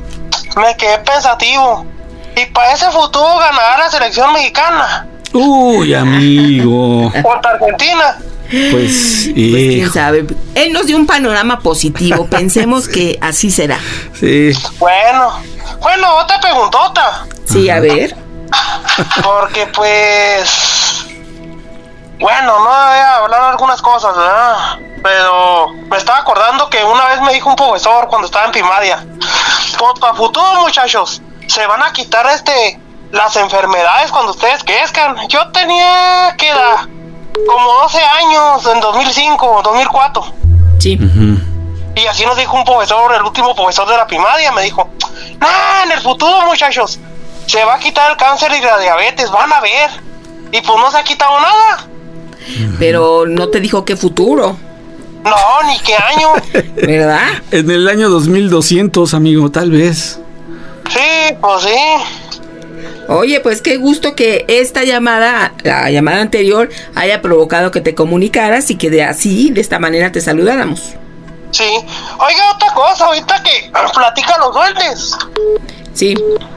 Me quedé pensativo. Y para ese futuro ganará la selección mexicana. Uy, amigo. Contra Argentina. Pues, pues quién sabe. Él nos dio un panorama positivo. Pensemos sí. que así será. Sí. Bueno, bueno, otra preguntota. Sí, a ver. Porque pues, bueno, no voy a hablar de algunas cosas, ¿verdad? Pero me estaba acordando que una vez me dijo un profesor cuando estaba en primaria: pues para futuro, muchachos, se van a quitar este las enfermedades cuando ustedes crezcan. Yo tenía, ¿qué edad? Como doce años, en dos mil cinco, dos mil cuatro. Sí. Uh-huh. Y así nos dijo un profesor, el último profesor de la primaria, me dijo: nah, en el futuro, muchachos, se va a quitar el cáncer y la diabetes, van a ver. Y pues no se ha quitado nada. Pero no te dijo qué futuro. No, ni qué año. ¿Verdad? En el año dos mil doscientos, amigo, tal vez. Sí, pues sí. Oye, pues qué gusto que esta llamada, la llamada anterior, haya provocado que te comunicaras y que de así, de esta manera te saludáramos. Sí. Oiga, otra cosa, ahorita que platica los duendes. Sí.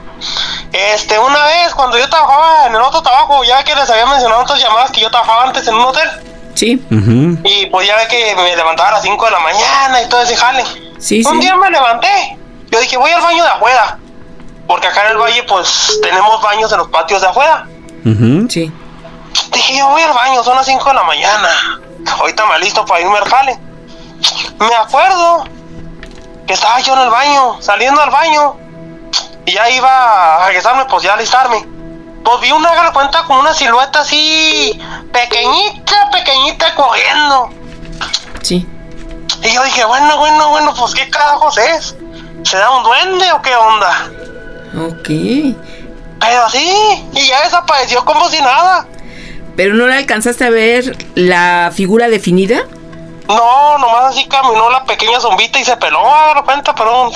Este, una vez cuando yo trabajaba en el otro trabajo, ya que les había mencionado otras llamadas que yo trabajaba antes en un hotel. Sí. Uh-huh. Y pues ya ve que me levantaba a las cinco de la mañana y todo ese jale. Sí, un sí. día me levanté. Yo dije, voy al baño de afuera. Porque acá en el valle, pues, tenemos baños en los patios de afuera. Uh-huh. Sí. Dije, yo voy al baño, son las cinco de la mañana. Ahorita me listo para irme al jale. Me acuerdo que estaba yo en el baño, saliendo al baño. Y ya iba a regresarme, pues ya a alistarme. Pues vi una, haga cuenta, como una silueta así, pequeñita, pequeñita, corriendo. Sí. Y yo dije, bueno, bueno, bueno, pues qué carajos es. ¿Será un duende o qué onda? Ok. Pero así, y ya desapareció como si nada. ¿Pero no le alcanzaste a ver la figura definida? No, nomás así caminó la pequeña zombita y se peló de repente, pero...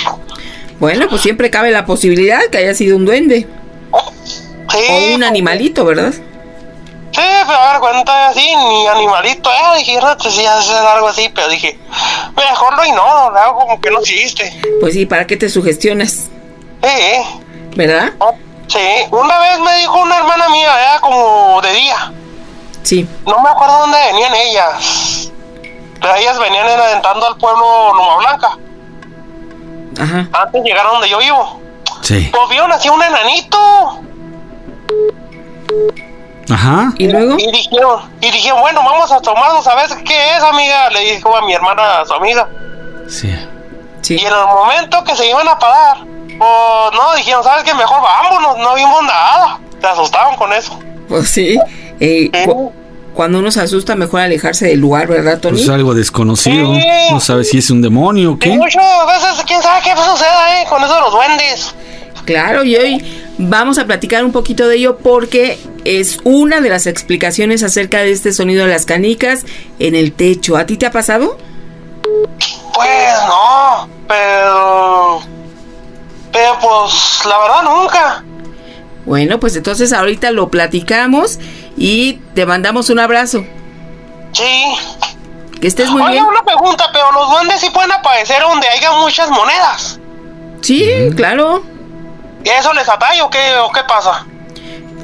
Bueno, pues siempre cabe la posibilidad que haya sido un duende. Sí. O un animalito, ¿verdad? Sí, pero a ver, cuenta así, ni animalito, eh, dije, no sé si hacer algo así, pero dije, mejor lo ignoro, lo hago como que no existe. Pues sí, ¿para qué te sugestionas? Sí. ¿Verdad? Sí, una vez me dijo una hermana mía, era como de día. Sí. No me acuerdo dónde venían ellas. Pero ellas venían adentrando al pueblo Loma Blanca. Ajá. Antes llegaron donde yo vivo. Sí. Pues vieron así un enanito. Ajá. ¿Y luego? Y dijeron, y dijeron, bueno, vamos a tomarnos a ver qué es, amiga. Le dijo a mi hermana, a su amiga. Sí. Sí. Y en el momento que se iban a parar, pues no, dijeron, ¿sabes qué? Mejor vámonos, no vimos nada. Se asustaron con eso. Pues sí. Eh, Sí. cu- cuando uno se asusta, mejor alejarse del lugar, ¿verdad, Tony? Pues algo desconocido. Sí. No sabes si es un demonio o Y qué. muchas veces, quién sabe qué suceda, eh, con eso de los duendes. Claro, y hoy vamos a platicar un poquito de ello porque es una de las explicaciones acerca de este sonido de las canicas en el techo. ¿A ti te ha pasado? Pues no, pero... Pero pues, la verdad nunca. Bueno, pues entonces ahorita lo platicamos y te mandamos un abrazo. Sí. Que estés muy Oye, bien. una pregunta, pero los duendes sí pueden aparecer donde haya muchas monedas. Sí, claro. ¿Y eso les atrae o qué, o qué pasa?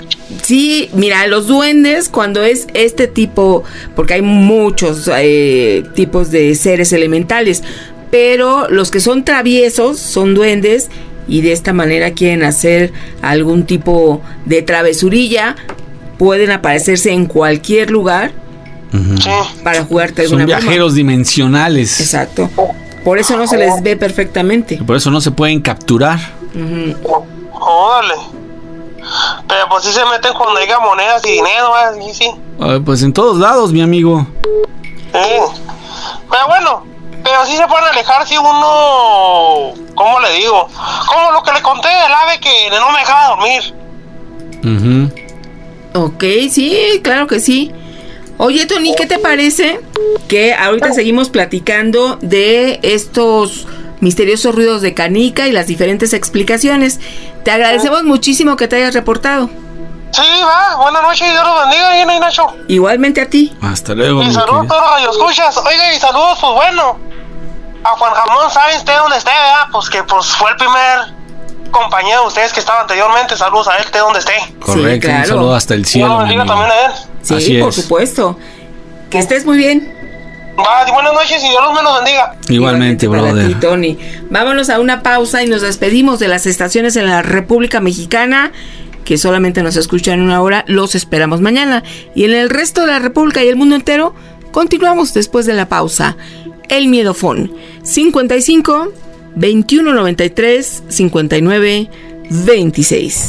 Sí, mira, los duendes, cuando es este tipo, porque hay muchos eh, tipos de seres elementales, pero los que son traviesos son duendes y de esta manera quieren hacer algún tipo de travesurilla, pueden aparecerse en cualquier lugar uh-huh. para jugarte alguna Son viajeros broma. dimensionales. Exacto. Por eso no se les ve perfectamente. Por eso no se pueden capturar. Uh-huh. Órale. Pero pues sí se meten cuando haya monedas y dinero, ¿eh? Sí, sí. Uh, pues en todos lados, mi amigo. Sí. Pero bueno, pero sí se pueden alejar si uno... ¿Cómo le digo? Como lo que le conté del ave que no me dejaba dormir. Uh-huh. Ok, sí, claro que sí. Oye, Tony, ¿qué te parece que ahorita seguimos platicando de estos misteriosos ruidos de canica y las diferentes explicaciones? Te agradecemos muchísimo que te hayas reportado. Sí, va, buenas noches y Dios los bendiga, Gina y Nacho. Igualmente a ti. Hasta luego. Y saludos a todos los radioescuchas. Oiga, y saludos, pues bueno, a Juan Jamón Sáenz, esté donde esté, ¿verdad? Pues que pues fue el primer compañero de ustedes que estaba anteriormente. Saludos a él, esté donde esté. Correcto, sí, claro. Un saludo hasta el cielo. Dios bendiga también a él. Sí, Así por es. supuesto. Que estés muy bien. Va, buenas noches y Dios me los bendiga. Igualmente, Igualmente brother. para ti, Tony. Vámonos a una pausa y nos despedimos de las estaciones en la República Mexicana, que solamente nos escuchan una hora. Los esperamos mañana. Y en el resto de la República y el mundo entero, continuamos después de la pausa. El Miedofón. cincuenta y cinco, veintiuno noventa y tres, cincuenta y nueve, veintiséis.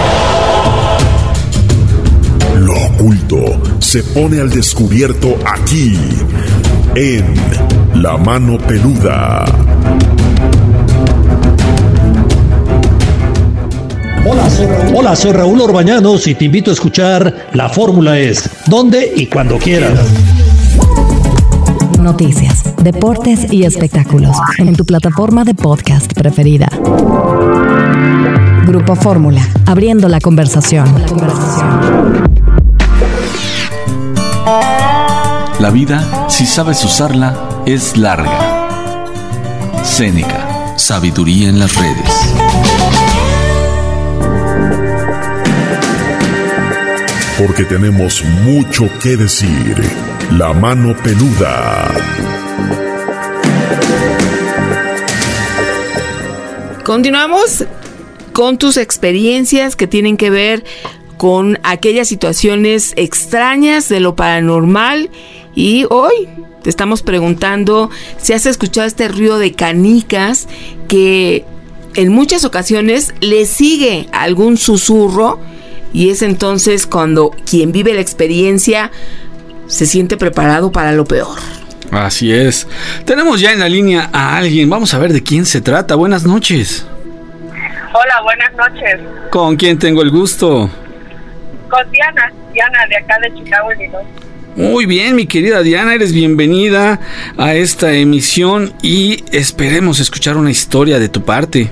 Lo oculto se pone al descubierto aquí, en La Mano Peluda. Hola soy, Raúl. Hola, soy Raúl Orbañanos y te invito a escuchar La Fórmula Es, donde y cuando quieras. Noticias, deportes y espectáculos en tu plataforma de podcast preferida. Grupo Fórmula, abriendo la conversación. La conversación. La vida, si sabes usarla, es larga. Séneca, sabiduría en las redes. Porque tenemos mucho que decir. La Mano Peluda. Continuamos con tus experiencias que tienen que ver con aquellas situaciones extrañas de lo paranormal. Y hoy te estamos preguntando si has escuchado este ruido de canicas que en muchas ocasiones le sigue algún susurro, y es entonces cuando quien vive la experiencia se siente preparado para lo peor. Así es. Tenemos ya en la línea a alguien. Vamos a ver de quién se trata. Buenas noches. Hola, buenas noches. ¿Con quién tengo el gusto? Con Diana, Diana de acá de Chicago, Illinois. Muy bien, mi querida Diana, eres bienvenida a esta emisión y esperemos escuchar una historia de tu parte.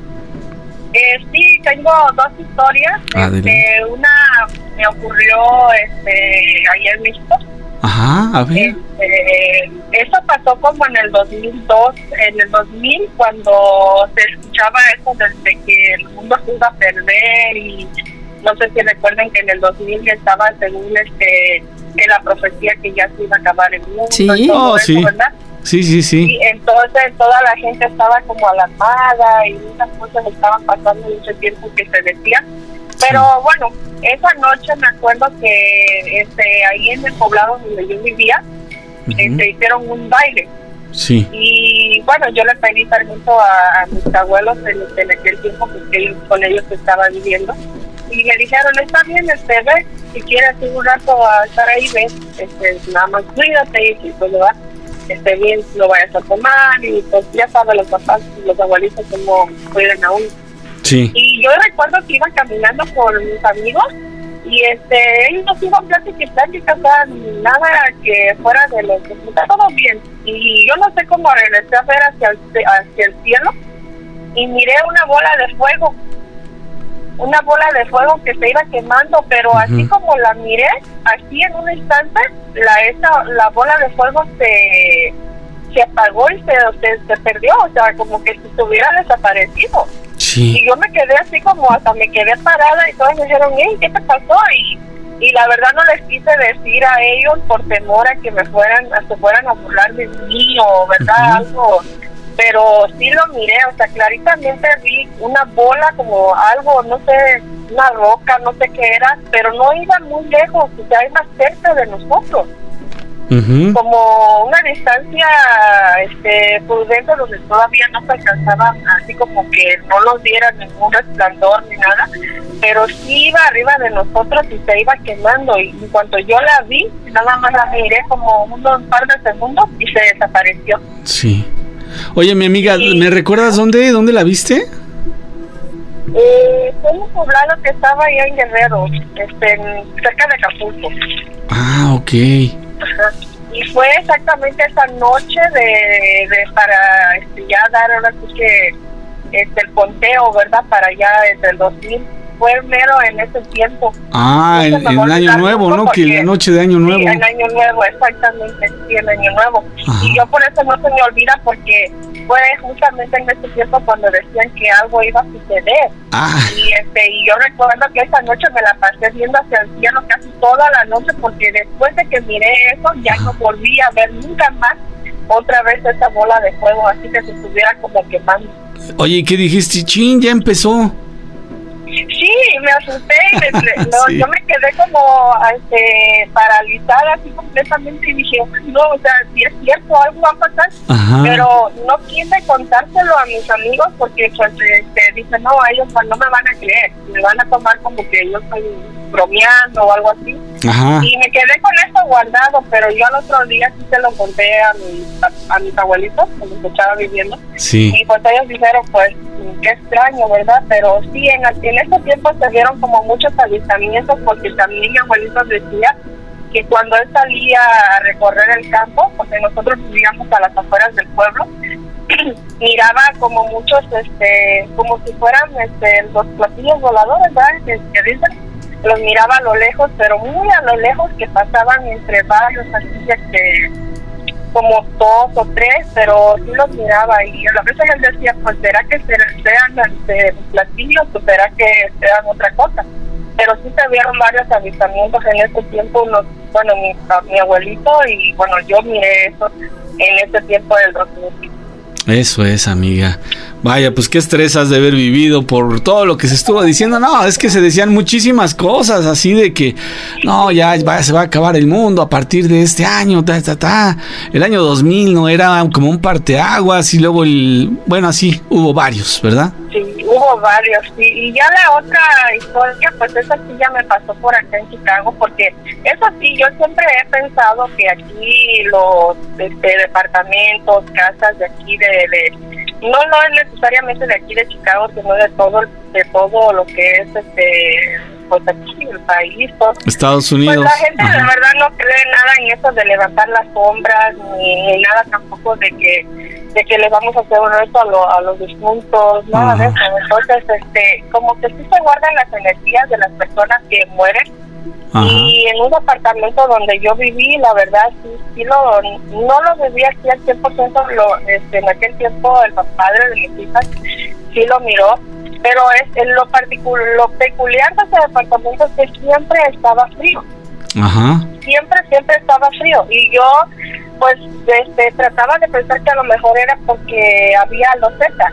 Eh, sí, tengo dos historias. Este, una me ocurrió este, ayer en México. Ajá, a ver. Este, eso pasó como en el dos mil dos, en el dos mil, cuando se escuchaba eso desde que el mundo se iba a perder, y no sé si recuerden que en el dos mil estaba según este en la profecía que ya se iba a acabar el mundo. Sí, y todo oh, eso, sí. ¿verdad? Sí, sí, sí. Y entonces toda la gente estaba como alarmada y muchas cosas estaban pasando en ese tiempo que se decía. Pero sí. Bueno, esa noche me acuerdo que este ahí en el poblado donde yo vivía, uh-huh. este, hicieron un baile. Sí. Y bueno, yo le pedí permiso a, a mis abuelos en, en aquel tiempo, porque ellos, con ellos estaba viviendo. Y me dijeron, está bien, este, ve, si quieres ir un rato a estar ahí, ves, este, nada más cuídate y pues lo vas. Esté bien, lo vayas a tomar, y pues ya saben los papás y los abuelitos cómo cuidan a uno. Sí. Y yo recuerdo que iba caminando por mis amigos y este ellos no iban plática y plática, o sea, nada que fuera de lo que está todo bien. Y yo no sé cómo regresé a ver hacia el, hacia el cielo y miré una bola de fuego. Una bola de fuego que se iba quemando, pero uh-huh. así como la miré, así en un instante, la esa la bola de fuego se se apagó y se, se, se perdió, o sea, como que si se hubiera desaparecido. Sí. Y yo me quedé así como hasta me quedé parada y todos me dijeron, hey, ¿qué te pasó? Y, y la verdad no les quise decir a ellos por temor a que me fueran, a que fueran a burlar de mí o, ¿verdad? Uh-huh. Algo. Pero sí lo miré, o sea, claritamente vi una bola como algo, no sé, una roca, no sé qué era, pero no iba muy lejos, o sea, iba cerca de nosotros. Uh-huh. Como una distancia este, prudente donde todavía no se alcanzaba, así como que no nos diera ningún resplandor ni nada, pero sí iba arriba de nosotros y se iba quemando. Y en cuanto yo la vi, nada más la miré como unos par de segundos y se desapareció. Sí. Oye, mi amiga, sí. ¿Me recuerdas dónde, dónde la viste? Eh, fue un poblado que estaba allá en Guerrero, este, cerca de Acapulco. Ah, ok. Ajá. Y fue exactamente esa noche de, de para este, ya dar ahora sí que este, el conteo, ¿verdad? Para ya desde el dos mil. Fue mero en ese tiempo. Ah, en, en Año Nuevo, ¿no? Que la noche de Año Nuevo. Sí, en Año Nuevo, exactamente, sí, en Año Nuevo. Ajá. Y yo por eso no se me olvida, porque fue justamente en ese tiempo cuando decían que algo iba a suceder. Ah. Y, este, y yo recuerdo que esa noche me la pasé viendo hacia el cielo casi toda la noche, porque después de que miré eso, ya no volví a ver nunca más otra vez esa bola de fuego, así que se estuviera como quemando. Oye, ¿qué dijiste? Chin, ya empezó. Sí, me asusté y me, no, sí. Yo me quedé como este, paralizada así completamente y dije, no, o sea, si es cierto, algo va a pasar. Ajá. Pero no quise contárselo a mis amigos porque pues este, dicen, no, ellos no me van a creer, me van a tomar como que yo estoy bromeando o algo así. Ajá. Y me quedé con eso guardado, pero yo al otro día sí se lo conté a mis, a, a mis abuelitos, que me escuchaba viviendo. Sí. Y pues ellos dijeron, pues, qué extraño, ¿verdad? Pero sí, en, en ese tiempo se dieron como muchos avistamientos, porque también mi abuelito decía que cuando él salía a recorrer el campo, porque nosotros vivíamos a las afueras del pueblo, miraba como muchos, este, como si fueran este, los platillos voladores, ¿verdad? Que, que dicen, los miraba a lo lejos, pero muy a lo lejos, que pasaban entre varios, así este, como dos o tres, pero sí los miraba y a veces él decía, pues será que sean este, platillos o será que sean otra cosa. Pero sí se vieron varios avistamientos en ese tiempo, unos, bueno, mi, mi abuelito y bueno, yo miré eso en ese tiempo del dos mil. Eso es, amiga. Vaya, pues qué estrés has de haber vivido por todo lo que se estuvo diciendo. No, es que se decían muchísimas cosas así de que no, ya va, se va a acabar el mundo a partir de este año, ta, ta, ta. El año dos mil no era como un parteaguas y luego el, bueno, así hubo varios, ¿verdad? Sí, hubo varios, sí. Y ya la otra historia, pues esa sí ya me pasó por acá en Chicago, porque eso sí, yo siempre he pensado que aquí los este, departamentos, casas de aquí de, de no no es necesariamente de aquí de Chicago, sino de todo de todo lo que es este pues aquí el país, todo. Estados Unidos. Pues la gente, ajá, de verdad no cree nada en eso de levantar las sombras, ni, ni nada tampoco de que de que le vamos a hacer un reto a, lo, a los difuntos, nada, ajá, de eso. Entonces, este, como que sí se guardan las energías de las personas que mueren. Ajá. Y en un apartamento donde yo viví, la verdad, sí, sí lo, no lo viví así al cien por ciento, lo, este, en aquel tiempo el padre de mis hijas sí lo miró, pero es en lo particular, lo peculiar de ese departamento es que siempre estaba frío. Ajá. Siempre, siempre estaba frío. Y yo, pues, este, trataba de pensar que a lo mejor era porque había loseta.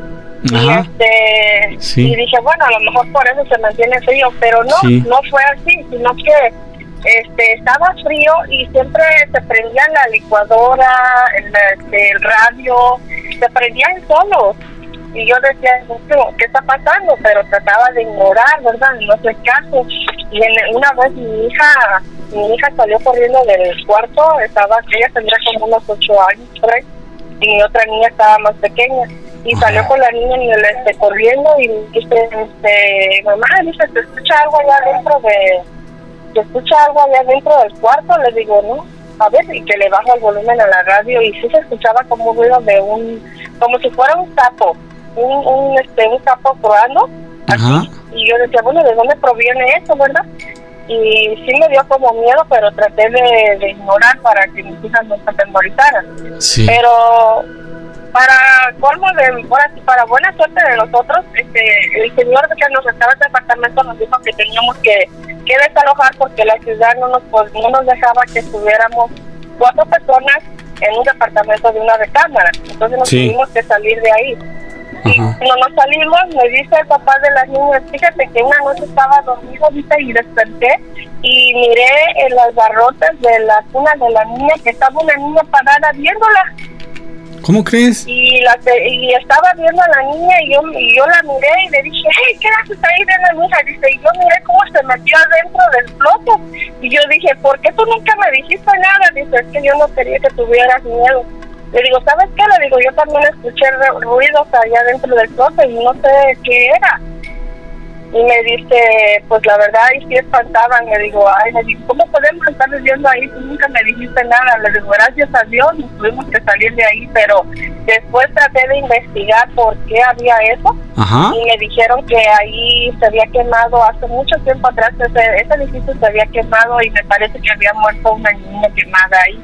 Y este sí. Y dije, bueno, a lo mejor por eso se mantiene frío, pero no, sí. no fue así, sino que este estaba frío y siempre se prendía la licuadora, el, este, el radio, se prendían solos. Y yo decía, ¿qué está pasando? Pero trataba de ignorar, ¿verdad? No hacer caso. Y en, una vez mi hija, mi hija salió corriendo del cuarto, estaba, ella tendría como unos ocho años por ahí, y mi otra niña estaba más pequeña. Y salió con la niña y le este, corriendo y dice, este, mamá, dice, ¿te escucha algo allá adentro de, te escucha algo allá adentro del cuarto? Le digo, no, a ver, y que le bajo el volumen a la radio y sí se escuchaba como un ruido de un, como si fuera un sapo, un, un este, un sapo croando, así. Y yo decía, bueno, ¿de dónde proviene eso, verdad? Y sí me dio como miedo, pero traté de, de ignorar para que mis hijas no se atemorizaran. Sí. Pero para colmo de, ahora sí, para buena suerte de nosotros, este, el señor que nos restaba este departamento nos dijo que teníamos que, que desalojar porque la ciudad no nos, pues, no nos dejaba que estuviéramos cuatro personas en un departamento de una recámara. Entonces nos Sí. tuvimos que salir de ahí. Y Ajá. cuando nos salimos, me dice el papá de las niñas, fíjate que una noche estaba dormido ahorita y desperté y miré en las barrotas de la cuna de la niña que estaba una niña parada viéndola. ¿Cómo crees? Y la y estaba viendo a la niña y yo, y yo la miré y le dije, hey, ¿qué haces ahí? Ven a mi hija. Dice, y yo miré cómo se metió adentro del closet. Y yo dije, ¿por qué tú nunca me dijiste nada? Dice, es que yo no quería que tuvieras miedo. Le digo, ¿sabes qué? Le digo, yo también escuché ruidos allá dentro del closet y no sé qué era. Y me dice, pues la verdad, y sí espantaban. Le digo, ay, le digo, ¿cómo podemos estar viviendo ahí? Tú nunca me dijiste nada. Le digo, gracias a Dios, nos tuvimos que salir de ahí, pero después traté de investigar por qué había eso. Ajá. Y me dijeron que ahí se había quemado, hace mucho tiempo atrás, ese, ese edificio se había quemado y me parece que había muerto una niña quemada ahí.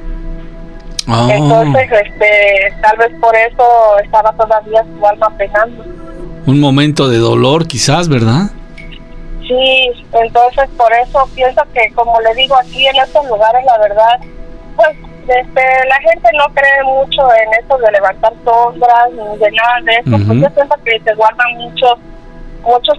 Oh. Entonces, este, tal vez por eso estaba todavía su alma penando. Un momento de dolor, quizás, ¿verdad? Sí, entonces por eso pienso que, como le digo, aquí en estos lugares, la verdad, pues este, la gente no cree mucho en eso de levantar sombras ni de nada de eso. Uh-huh. Pues yo pienso que se guardan muchos muchos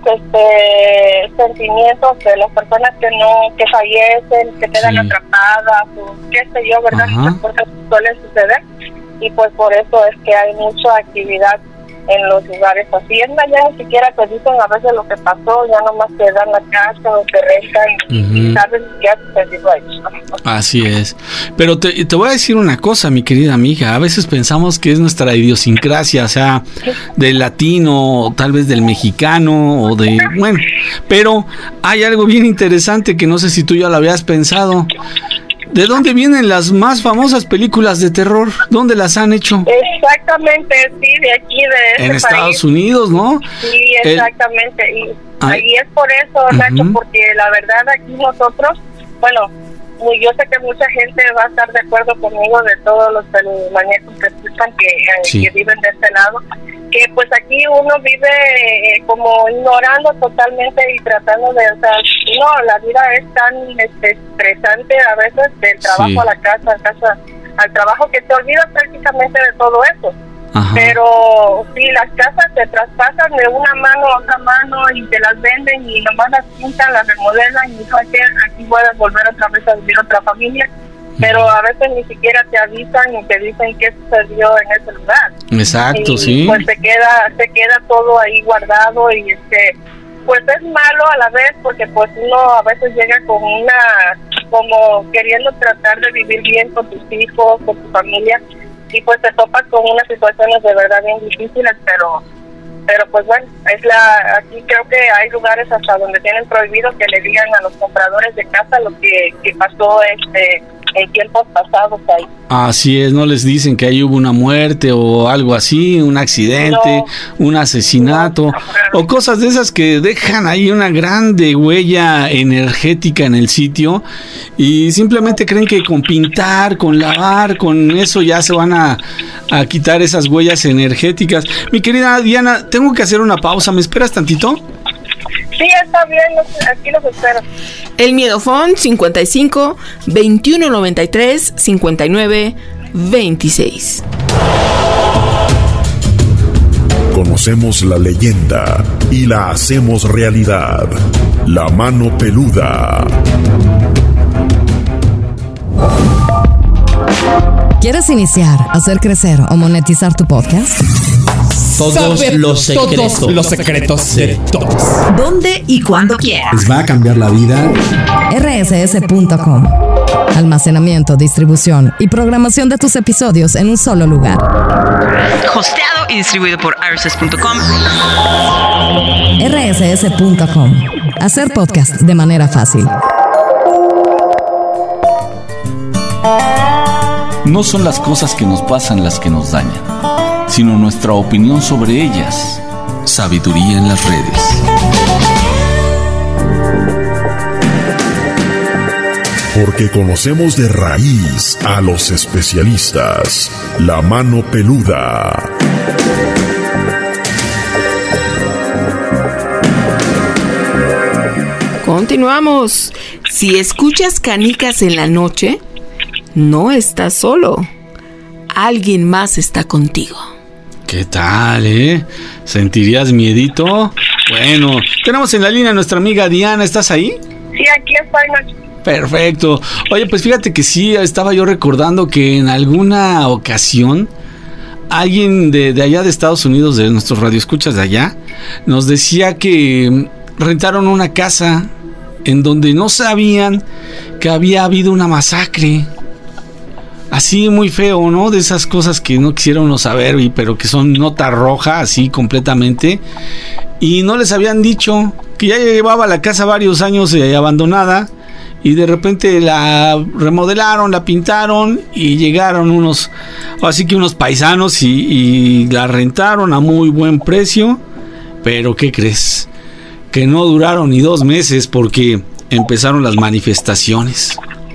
este sentimientos de las personas que no que fallecen, que quedan sí. atrapadas, o qué sé yo, ¿verdad? Uh-huh. Muchas cosas suelen suceder y pues por eso es que hay mucha actividad en los lugares así. Es más, ya ni siquiera te dicen a veces lo que pasó, ya nomás te dan la casa o te rentan y, uh-huh. y sabes qué ha sucedido ahí. Así es. Pero te, te voy a decir una cosa, mi querida amiga. A veces pensamos que es nuestra idiosincrasia, o sea, del latino, tal vez del mexicano o de... Bueno, pero hay algo bien interesante que no sé si tú ya lo habías pensado. ¿De dónde vienen las más famosas películas de terror? ¿Dónde las han hecho? Exactamente, sí, de aquí, de ese En país. Estados Unidos, ¿no? Sí, exactamente. El... Y Ay. ahí es por eso, Nacho, uh-huh. porque la verdad aquí nosotros, bueno, yo sé que mucha gente va a estar de acuerdo conmigo de todos los maníacos que escuchan que, sí. que viven de este lado, que pues aquí uno vive eh, como ignorando totalmente y tratando de, o sea, no, la vida es tan este, estresante a veces del trabajo sí. a la casa, casa al trabajo, que te olvidas prácticamente de todo eso. Ajá. Pero sí, las casas se traspasan de una mano a otra mano y te las venden y nomás las pintan, las remodelan y ¿sabes qué? Aquí puedes volver otra vez a vivir otra familia. Pero a veces ni siquiera te avisan y te dicen qué sucedió en ese lugar. Exacto, y, sí. Pues se queda, se queda todo ahí guardado y este, pues es malo a la vez porque pues uno a veces llega con una, como queriendo tratar de vivir bien con tus hijos, con tu familia, y pues te topas con unas situaciones de verdad bien difíciles, pero pero pues bueno, es la aquí creo que hay lugares hasta donde tienen prohibido que le digan a los compradores de casa lo que, que pasó este en tiempos pasados ahí. Así es, no les dicen que ahí hubo una muerte o algo así, un accidente, no, un asesinato, no, no, o cosas de esas que dejan ahí una grande huella energética en el sitio y simplemente creen que con pintar, con lavar, con eso ya se van a, a quitar esas huellas energéticas. Mi querida Diana, tengo que hacer una pausa, ¿me esperas tantito? Sí, está bien, aquí los espero. El Miedofón cincuenta y cinco, veintiuno noventa y tres, cincuenta y nueve, veintiséis. Conocemos la leyenda y la hacemos realidad. La mano peluda. ¿Quieres iniciar, hacer crecer o monetizar tu podcast? Todos Saber los secretos. Todos los secretos de todos. ¿Dónde y cuándo quieras? Les va a cambiar la vida. R S S punto com. Almacenamiento, distribución y programación de tus episodios en un solo lugar. Hosteado y distribuido por R S S punto com. R S S punto com. Hacer podcast de manera fácil. No son las cosas que nos pasan las que nos dañan, sino nuestra opinión sobre ellas. Sabiduría en las redes. Porque conocemos de raíz a los especialistas. La mano peluda. Continuamos. Si escuchas canicas en la noche, no estás solo. Alguien más está contigo. ¿Qué tal, eh? ¿Sentirías miedito? Bueno, tenemos en la línea a nuestra amiga Diana. ¿Estás ahí? Sí, aquí estoy, Nacho. Perfecto. Oye, pues fíjate que sí, estaba yo recordando que en alguna ocasión alguien de, de allá de Estados Unidos, de nuestros radioescuchas de allá, nos decía que rentaron una casa en donde no sabían que había habido una masacre. Así muy feo, ¿no? De esas cosas que no quisiera uno saber, pero que son nota roja, así completamente. Y no les habían dicho que ya llevaba la casa varios años eh, abandonada. Y de repente la remodelaron, la pintaron y llegaron unos, así que unos paisanos y, y la rentaron a muy buen precio. Pero ¿qué crees? Que no duraron ni dos meses porque empezaron las manifestaciones.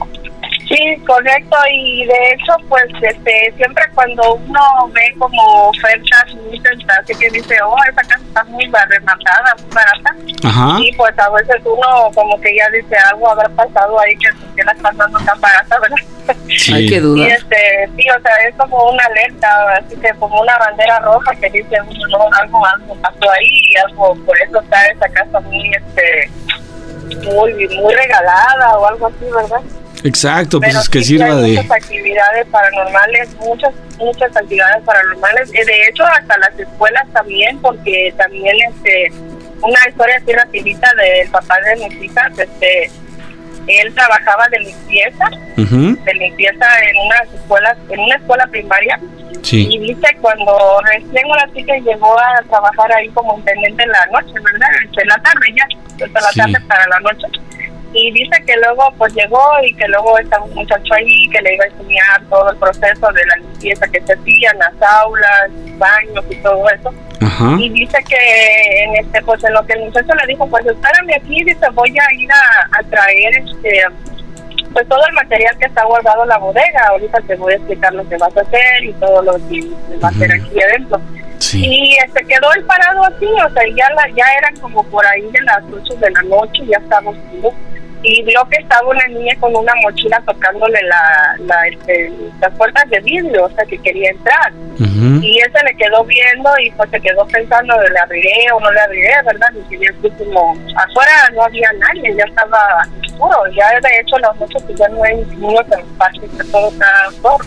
Sí, correcto, y de hecho, pues, este, siempre cuando uno ve como ofertas muy tentadas, que dice, oh, esa casa está muy rematada, muy barata, ajá, y pues a veces uno como que ya dice, algo habrá pasado ahí que, que la están dando tan barata, ¿verdad? Sí. Hay que Y dudar. este, sí, o sea, es como una alerta, así que como una bandera roja que dice, uno, no, algo, algo pasó ahí, y algo, por eso está esa casa muy, este, muy, muy regalada o algo así, ¿verdad? Exacto, pues Pero es que sí sirva hay de... muchas actividades paranormales, muchas muchas actividades paranormales. Eh, De hecho, hasta las escuelas también, porque también este una historia así rapidita del papá de mis hijas, este él trabajaba de limpieza, Uh-huh. de limpieza en unas escuelas, en una escuela primaria. Sí. Y dice cuando recién una chica llegó a trabajar ahí como intendente en la noche, ¿verdad? En la tarde ya, desde la Sí. tarde para la noche. Y dice que luego pues llegó y que luego estaba un muchacho ahí que le iba a enseñar todo el proceso de la limpieza que se hacía en las aulas, baños y todo eso. Ajá. Y dice que en este pues en lo que el muchacho le dijo, pues espérame aquí, dice, voy a ir a, a traer este pues todo el material que está guardado en la bodega. Ahorita te voy a explicar lo que vas a hacer y todo lo que se va a hacer aquí adentro. Sí. Y este quedó él parado así, o sea, ya la, ya eran como por ahí de las ocho de la noche, ya estaba oscuro. Y vio que estaba una niña con una mochila tocándole la, la este, las puertas de vidrio, o sea, que quería entrar. Uh-huh. Y él se le quedó viendo y pues se quedó pensando, ¿le abriré o no le abriré, verdad? Y quería así como, afuera no había nadie, ya estaba oscuro. Ya de hecho las noches pues ya no hay niños en el parque, que todo está oscuro.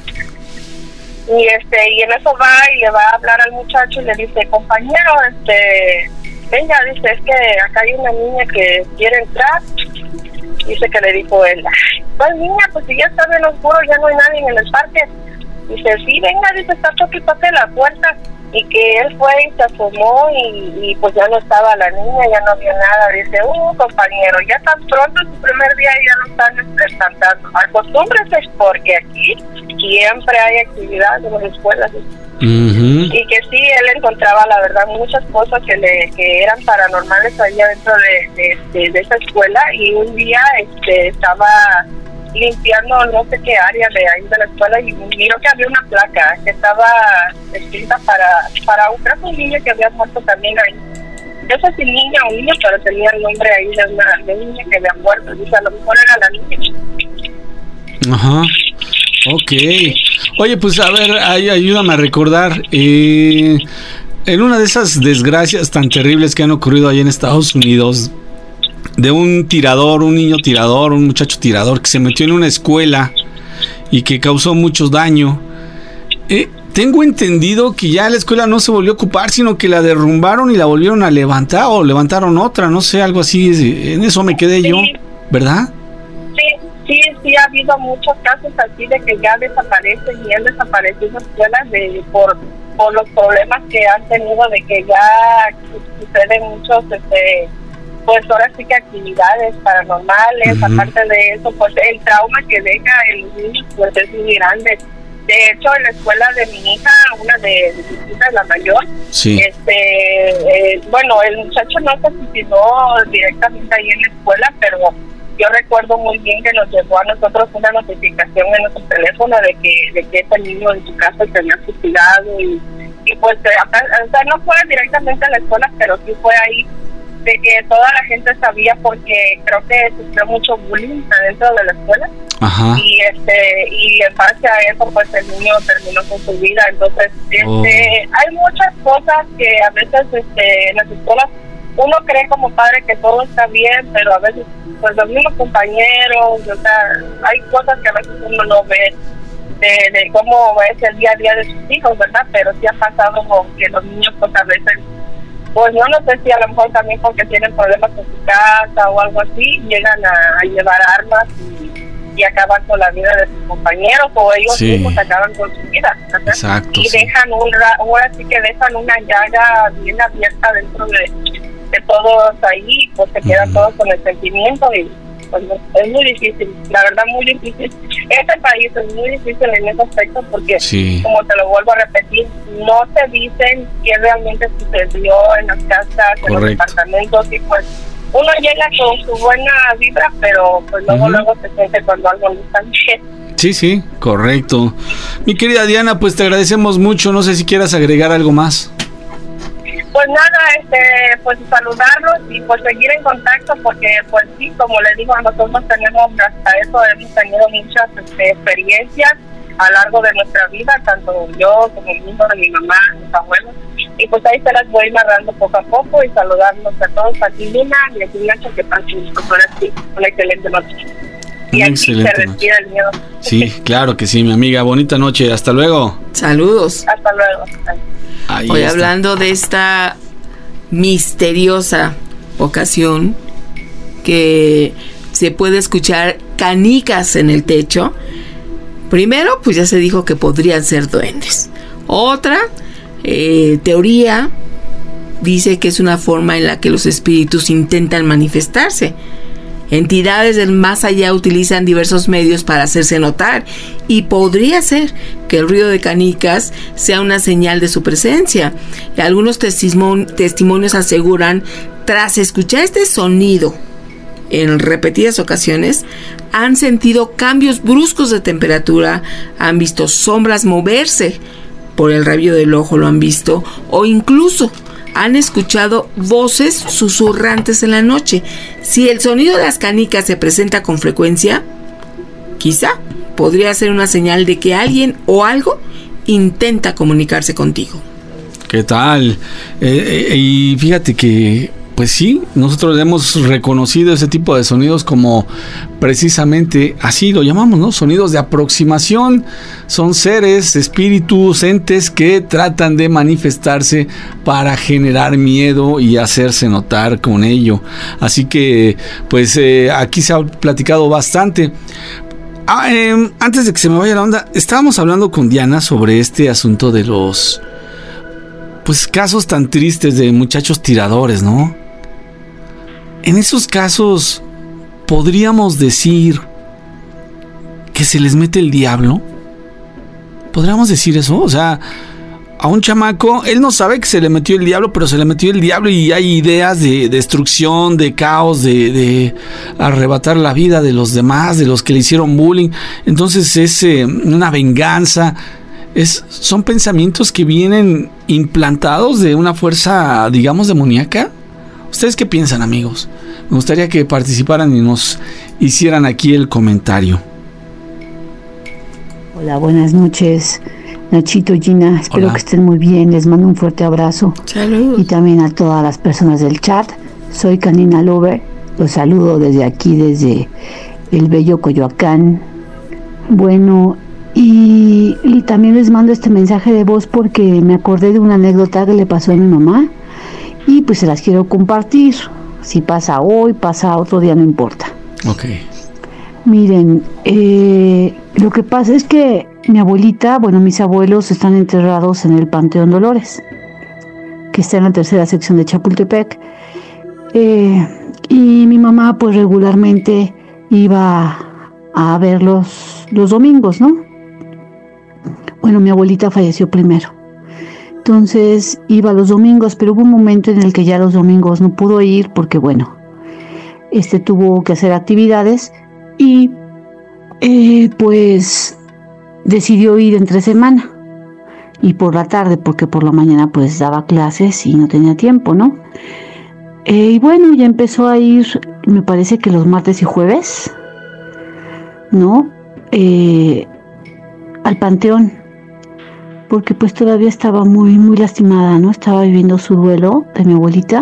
Y este, y en eso va y le va a hablar al muchacho y le dice, compañero, este, venga, dice, es que acá hay una niña que quiere entrar. Dice que le dijo él, ¿cuál niña? Pues si ya está bien oscuro, ya no hay nadie en el parque. Dice, sí, venga, dice, está toque y toque la puerta. Y que él fue y se asomó y, y pues ya no estaba la niña, ya no había nada. Dice, uh, compañero, ya tan pronto su primer día y ya lo están espantando. Acostúmbrese porque aquí siempre hay actividad en las escuelas. Uh-huh. Y que sí, él encontraba la verdad muchas cosas que le que eran paranormales ahí adentro de, de, de, de esa escuela. Y un día este estaba limpiando no sé qué área de ahí de la escuela y miró que había una placa que estaba escrita para para un, creo que un niño que había muerto también ahí. No sé si niña o niño, pero tenía el nombre ahí de una de un niño que había muerto. Dice, a lo mejor era la niña. Ajá. Ok. Oye, pues a ver, ay, ayúdame a recordar. Eh, en una de esas desgracias tan terribles que han ocurrido allá en Estados Unidos, de un tirador, un niño tirador, un muchacho tirador que se metió en una escuela y que causó mucho daño. Eh, tengo entendido que ya la escuela no se volvió a ocupar, sino que la derrumbaron y la volvieron a levantar o levantaron otra, no sé, algo así. En eso me quedé Sí. yo, ¿verdad? Sí, sí, sí ha habido muchos casos así de que ya desaparecen y han desaparecido escuelas de por por los problemas que han tenido, de que ya suceden muchos este pues ahora sí que actividades paranormales. Uh-huh. Aparte de eso, pues el trauma que deja en los niños pues es muy grande. De hecho, en la escuela de mi hija, una de, de mis hijas, la mayor, sí. este eh, bueno, el muchacho no se suicidó directamente ahí en la escuela, pero yo recuerdo muy bien que nos llegó a nosotros una notificación en nuestro teléfono de que de que ese niño en su casa se había suicidado y, y pues o sea, no fue directamente a la escuela, pero sí fue ahí, de que toda la gente sabía, porque creo que sufrió mucho bullying dentro de la escuela. Ajá. y este y en base a eso pues el niño terminó con su vida. Entonces este oh. hay muchas cosas que a veces este en las escuelas uno cree como padre que todo está bien, pero a veces pues los mismos compañeros, o sea, hay cosas que a veces uno no ve de, de cómo es el día a día de sus hijos, ¿verdad? Pero sí ha pasado con que los niños pues a veces, pues no, no sé si a lo mejor también porque tienen problemas en su casa o algo así, llegan a, a llevar armas y, y acaban con la vida de sus compañeros, o ellos sí. mismos acaban con su vida, ¿verdad? Exacto, y sí. dejan un, ahora sí que dejan una llaga bien abierta dentro de, de todos ahí, pues se quedan uh-huh. todos con el sentimiento y pues es muy difícil, la verdad muy difícil. Este país es muy difícil en ese aspecto porque, sí. como te lo vuelvo a repetir, no te dicen qué realmente sucedió en las casas, Correcto. en los departamentos, y pues uno llega con su buena vibra, pero pues luego uh-huh. luego se siente cuando algo no está bien. Sí, sí, correcto. Mi querida Diana, pues te agradecemos mucho, no sé si quieras agregar algo más. Pues nada, este, pues saludarlos y pues seguir en contacto, porque pues sí, como les digo, nosotros tenemos hasta eso, hemos tenido muchas este, experiencias a lo largo de nuestra vida, tanto yo como el hijo de mi mamá, mis abuelos, y pues ahí se las voy narrando poco a poco y saludarnos a todos, a ti Lina y a ti Nacho, que pasen ahora sí una excelente noche. Y aquí se respira el miedo. Sí, claro que sí, mi amiga, bonita noche, hasta luego. Saludos. Hasta luego. Ahí Hoy está. Hablando de esta misteriosa ocasión que se puede escuchar canicas en el techo. Primero, pues ya se dijo que podrían ser duendes. Otra eh, teoría dice que es una forma en la que los espíritus intentan manifestarse. Entidades del más allá utilizan diversos medios para hacerse notar, y podría ser que el ruido de canicas sea una señal de su presencia. Algunos testimon- testimonios aseguran, tras escuchar este sonido en repetidas ocasiones, han sentido cambios bruscos de temperatura, han visto sombras moverse por el rabillo del ojo, lo han visto, o incluso han escuchado voces susurrantes en la noche. Si el sonido de las canicas se presenta con frecuencia, quizá podría ser una señal de que alguien o algo intenta comunicarse contigo. ¿Qué tal? Eh, eh, y fíjate que, pues sí, nosotros hemos reconocido ese tipo de sonidos como precisamente así lo llamamos, ¿no? Sonidos de aproximación. Son seres, espíritus, entes que tratan de manifestarse para generar miedo y hacerse notar con ello. Así que, pues eh, aquí se ha platicado bastante. Ah, eh, antes de que se me vaya la onda, estábamos hablando con Diana sobre este asunto de los, pues, casos tan tristes de muchachos tiradores, ¿no? En esos casos, ¿podríamos decir que se les mete el diablo? ¿Podríamos decir eso? O sea, a un chamaco, él no sabe que se le metió el diablo, pero se le metió el diablo y hay ideas de destrucción, de caos, de, de arrebatar la vida de los demás, de los que le hicieron bullying. Entonces es eh, una venganza. Es, son pensamientos que vienen implantados de una fuerza, digamos, demoníaca. ¿Ustedes qué piensan, amigos? Me gustaría que participaran y nos hicieran aquí el comentario. Hola, buenas noches, Nachito, Gina. Espero Hola. que estén muy bien. Les mando un fuerte abrazo. Salud. Y también a todas las personas del chat. Soy Canina Lover. Los saludo desde aquí, desde el bello Coyoacán. Bueno, y, y también les mando este mensaje de voz porque me acordé de una anécdota que le pasó a mi mamá. Y pues se las quiero compartir. Si pasa hoy, pasa otro día, no importa. Ok. Miren, eh, lo que pasa es que mi abuelita, bueno, mis abuelos están enterrados en el Panteón Dolores, que está en la tercera sección de Chapultepec. Eh, y mi mamá, pues regularmente iba a verlos los domingos, ¿no? Bueno, mi abuelita falleció primero. Entonces iba los domingos, pero hubo un momento en el que ya los domingos no pudo ir porque, bueno, este tuvo que hacer actividades y eh, pues decidió ir entre semana y por la tarde, porque por la mañana pues daba clases y no tenía tiempo, ¿no? Eh, y bueno, ya empezó a ir, me parece que los martes y jueves, ¿no? Eh, al panteón, porque pues todavía estaba muy, muy lastimada, ¿no? Estaba viviendo su duelo de mi abuelita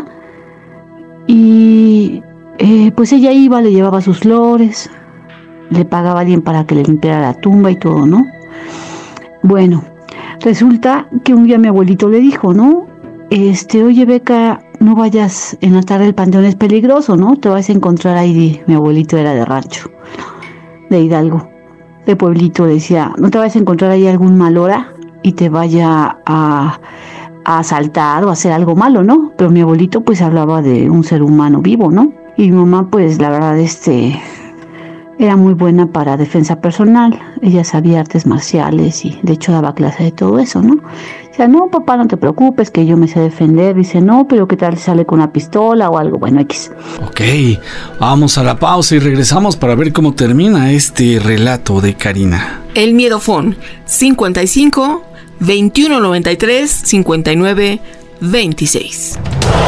y eh, pues ella iba, le llevaba sus flores, le pagaba a alguien para que le limpiara la tumba y todo, ¿no? Bueno, resulta que un día mi abuelito le dijo, ¿no? Este, oye Beca, no vayas en la tarde, el panteón es peligroso, ¿no? Te vas a encontrar ahí. Mi abuelito era de rancho, de Hidalgo, de pueblito. Decía, no te vas a encontrar ahí algún mal hora y te vaya a, a asaltar o a hacer algo malo, ¿no? Pero mi abuelito pues hablaba de un ser humano vivo, ¿no? Y mi mamá pues la verdad este era muy buena para defensa personal. Ella sabía artes marciales y de hecho daba clase de todo eso, ¿no? O sea, no, papá, no te preocupes, que yo me sé defender. Dice, no, pero ¿qué tal si sale con una pistola o algo? Bueno, X. Ok, vamos a la pausa y regresamos para ver cómo termina este relato de Karina. El Miedofón, cincuenta y cinco, veintiuno noventa y tres, cincuenta y nueve, veintiséis.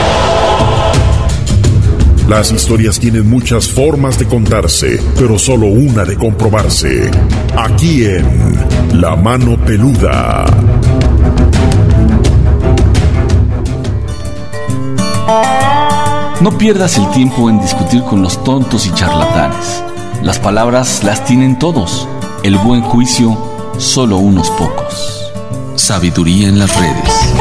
Las historias tienen muchas formas de contarse, pero solo una de comprobarse. Aquí en La Mano Peluda. No pierdas el tiempo en discutir con los tontos y charlatanes. Las palabras las tienen todos. El buen juicio, solo unos pocos. Sabiduría en las redes.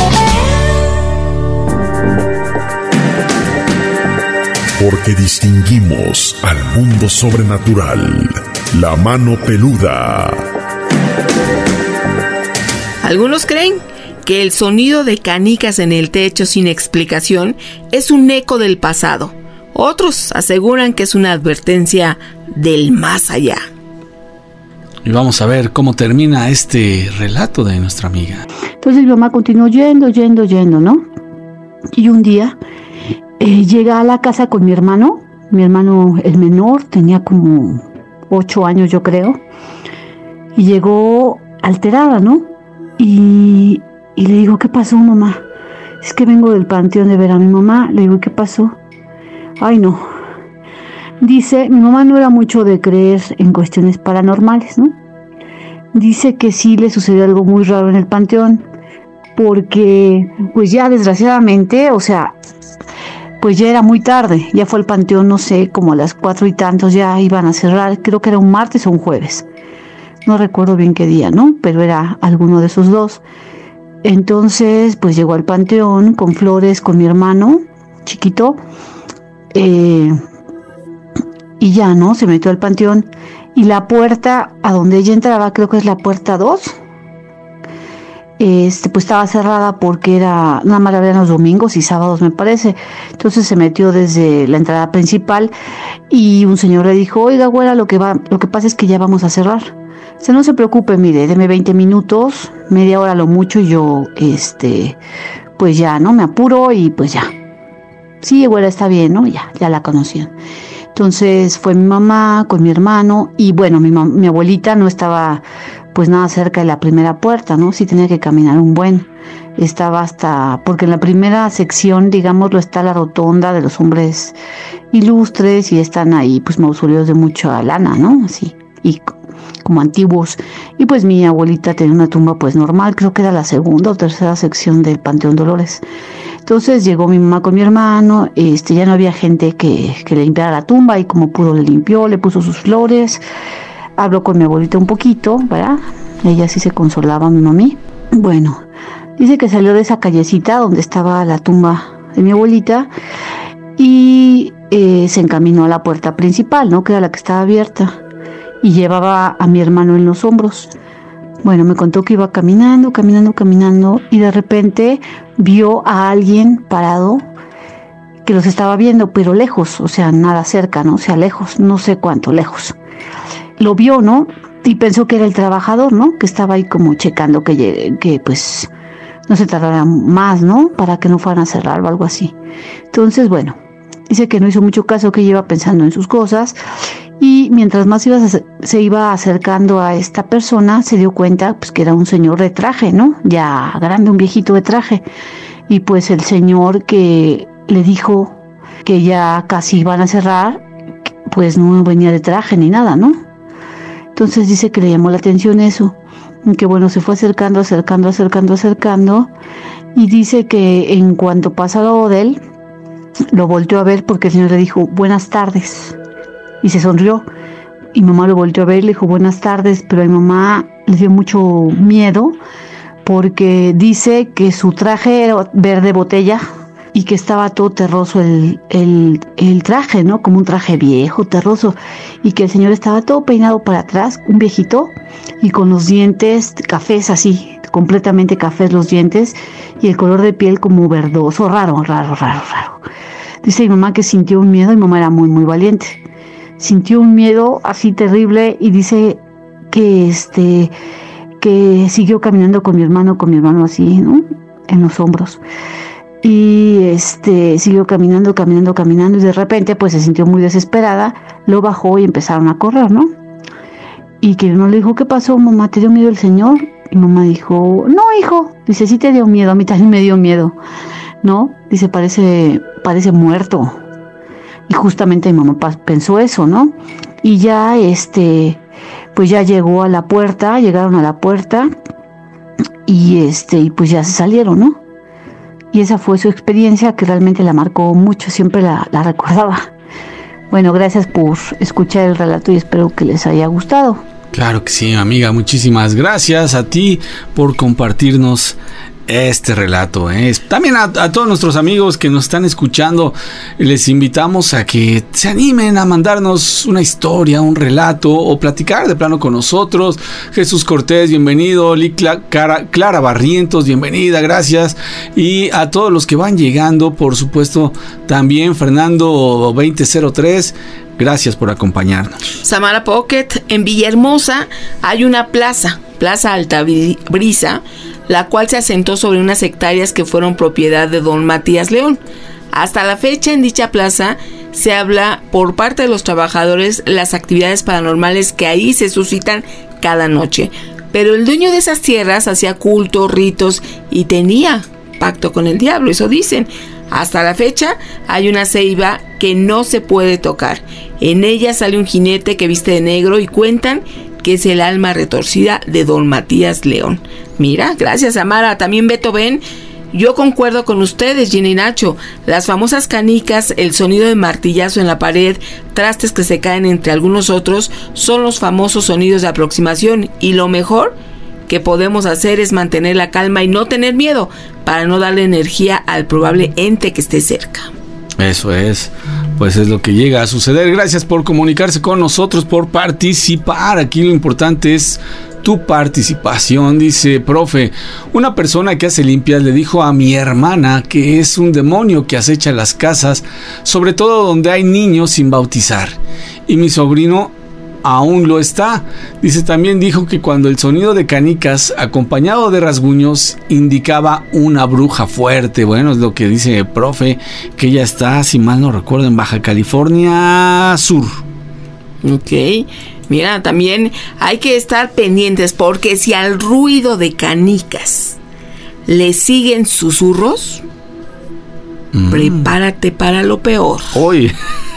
Porque distinguimos al mundo sobrenatural. La Mano Peluda. Algunos creen que el sonido de canicas en el techo sin explicación es un eco del pasado. Otros aseguran que es una advertencia del más allá. Y vamos a ver cómo termina este relato de nuestra amiga. Entonces mi mamá continuó yendo, yendo, yendo, ¿no? Y un día eh, llega a la casa con mi hermano. Mi hermano, el menor, tenía como ocho años, yo creo. Y llegó alterada, ¿no? Y, y le digo, ¿qué pasó, mamá? Es que vengo del panteón de ver a mi mamá. Le digo, ¿qué pasó? Ay, no. Dice, mi mamá no era mucho de creer en cuestiones paranormales, ¿no? Dice que sí le sucedió algo muy raro en el panteón, porque pues ya desgraciadamente, o sea, pues ya era muy tarde, ya fue al panteón, no sé, como a las cuatro y tantos, ya iban a cerrar, creo que era un martes o un jueves, no recuerdo bien qué día, ¿no? Pero era alguno de esos dos. Entonces, pues llegó al panteón con flores, con mi hermano chiquito, eh, y ya, ¿no? Se metió al panteón y la puerta a donde ella entraba, creo que es la puerta dos, este, pues estaba cerrada porque era, nada más la abrían los domingos y sábados, me parece. Entonces se metió desde la entrada principal y un señor le dijo, oiga, güera, lo que va, lo que pasa es que ya vamos a cerrar. O sea, no se preocupe, mire, deme veinte minutos, media hora lo mucho, y yo, este, pues ya, ¿no? Me apuro y pues ya. Sí, güera, está bien, ¿no? Ya, ya la conocían. Entonces fue mi mamá con mi hermano y bueno, mi, mi abuelita no estaba pues nada cerca de la primera puerta, ¿no? Sí tenía que caminar un buen. Estaba hasta, porque en la primera sección, digámoslo, está la rotonda de los hombres ilustres y están ahí pues mausoleos de mucha lana, ¿no? Así, y como antiguos. Y pues mi abuelita tenía una tumba pues normal, creo que era la segunda o tercera sección del Panteón Dolores. Entonces llegó mi mamá con mi hermano, este, ya no había gente que, que le limpiara la tumba y como pudo le limpió, le puso sus flores, habló con mi abuelita un poquito, ¿verdad? Ella sí se consolaba, mi mami. Bueno, dice que salió de esa callecita donde estaba la tumba de mi abuelita y eh, se encaminó a la puerta principal, ¿no? Que era la que estaba abierta y llevaba a mi hermano en los hombros. Bueno, me contó que iba caminando, caminando, caminando y de repente vio a alguien parado que los estaba viendo, pero lejos, o sea, nada cerca, ¿no? O sea, lejos, no sé cuánto, lejos. Lo vio, ¿no? Y pensó que era el trabajador, ¿no? Que estaba ahí como checando que, llegue, que pues no se tardara más, ¿no? Para que no fueran a cerrar o algo así. Entonces, bueno, Dice que no hizo mucho caso, que iba pensando en sus cosas, y mientras más iba, se iba acercando a esta persona, se dio cuenta pues que era un señor de traje, ¿no? Ya grande, un viejito de traje. Y pues el señor que le dijo que ya casi iban a cerrar, pues no venía de traje ni nada, ¿no? Entonces dice que le llamó la atención eso, que bueno, se fue acercando, acercando, acercando, acercando, y dice que en cuanto pasa al lado de él, lo volteó a ver porque el señor le dijo buenas tardes, y se sonrió, y mamá lo volteó a ver y le dijo buenas tardes, pero a mi mamá le dio mucho miedo porque dice que su traje era verde botella y que estaba todo terroso el, el, el traje, ¿no? Como un traje viejo, terroso, y que el señor estaba todo peinado para atrás, un viejito, y con los dientes cafés así, completamente cafés los dientes, y el color de piel como verdoso, raro, raro, raro, raro. Dice mi mamá que sintió un miedo, y mi mamá era muy, muy valiente. Sintió un miedo así terrible, y dice que este que siguió caminando con mi hermano, con mi hermano así, ¿no? En los hombros. Y este siguió caminando, caminando, caminando, y de repente pues se sintió muy desesperada, lo bajó y empezaron a correr, ¿no? Y que no le dijo, ¿qué pasó, mamá? ¿Te dio miedo el señor? Y mamá dijo, no, hijo. Dice, sí te dio miedo, a mí también me dio miedo, ¿no? Dice, parece, parece muerto. Y justamente mi mamá pensó eso, ¿no? Y ya, este, pues ya llegó a la puerta, llegaron a la puerta, y este, y pues ya se salieron, ¿no? Y esa fue su experiencia, que realmente la marcó mucho, siempre la, la recordaba. Bueno, gracias por escuchar el relato y espero que les haya gustado. Claro que sí, amiga, muchísimas gracias a ti por compartirnos este relato, ¿eh? También a, a todos nuestros amigos que nos están escuchando, les invitamos a que se animen a mandarnos una historia, un relato o platicar de plano con nosotros. Jesús Cortés, bienvenido. Licla, Clara, Clara Barrientos, bienvenida, gracias. Y a todos los que van llegando, por supuesto, también Fernando veinte cero tres. Gracias por acompañarnos. Samara Pocket, en Villahermosa hay una plaza, Plaza Altabrisa, la cual se asentó sobre unas hectáreas que fueron propiedad de don Matías León. Hasta la fecha, en dicha plaza se habla por parte de los trabajadores las actividades paranormales que ahí se suscitan cada noche. Pero el dueño de esas tierras hacía cultos, ritos y tenía pacto con el diablo, eso dicen. Hasta la fecha hay una ceiba que no se puede tocar. En ella sale un jinete que viste de negro y cuentan que es el alma retorcida de don Matías León. Mira, gracias Amara. También Beto Ben, yo concuerdo con ustedes, Gina y Nacho. Las famosas canicas, el sonido de martillazo en la pared, trastes que se caen entre algunos otros, son los famosos sonidos de aproximación. Y lo mejor que podemos hacer es mantener la calma y no tener miedo para no darle energía al probable ente que esté cerca. Eso es, pues es lo que llega a suceder. Gracias por comunicarse con nosotros, por participar. Aquí lo importante es tu participación. Dice, profe, una persona que hace limpias le dijo a mi hermana que es un demonio que acecha las casas, sobre todo donde hay niños sin bautizar. Y mi sobrino aún lo está. Dice, también dijo que cuando el sonido de canicas acompañado de rasguños indicaba una bruja fuerte. Bueno, es lo que dice profe, que ella está, si mal no recuerdo, en Baja California Sur. Ok, mira, también hay que estar pendientes porque si al ruido de canicas le siguen susurros, mm. prepárate para lo peor. Oye,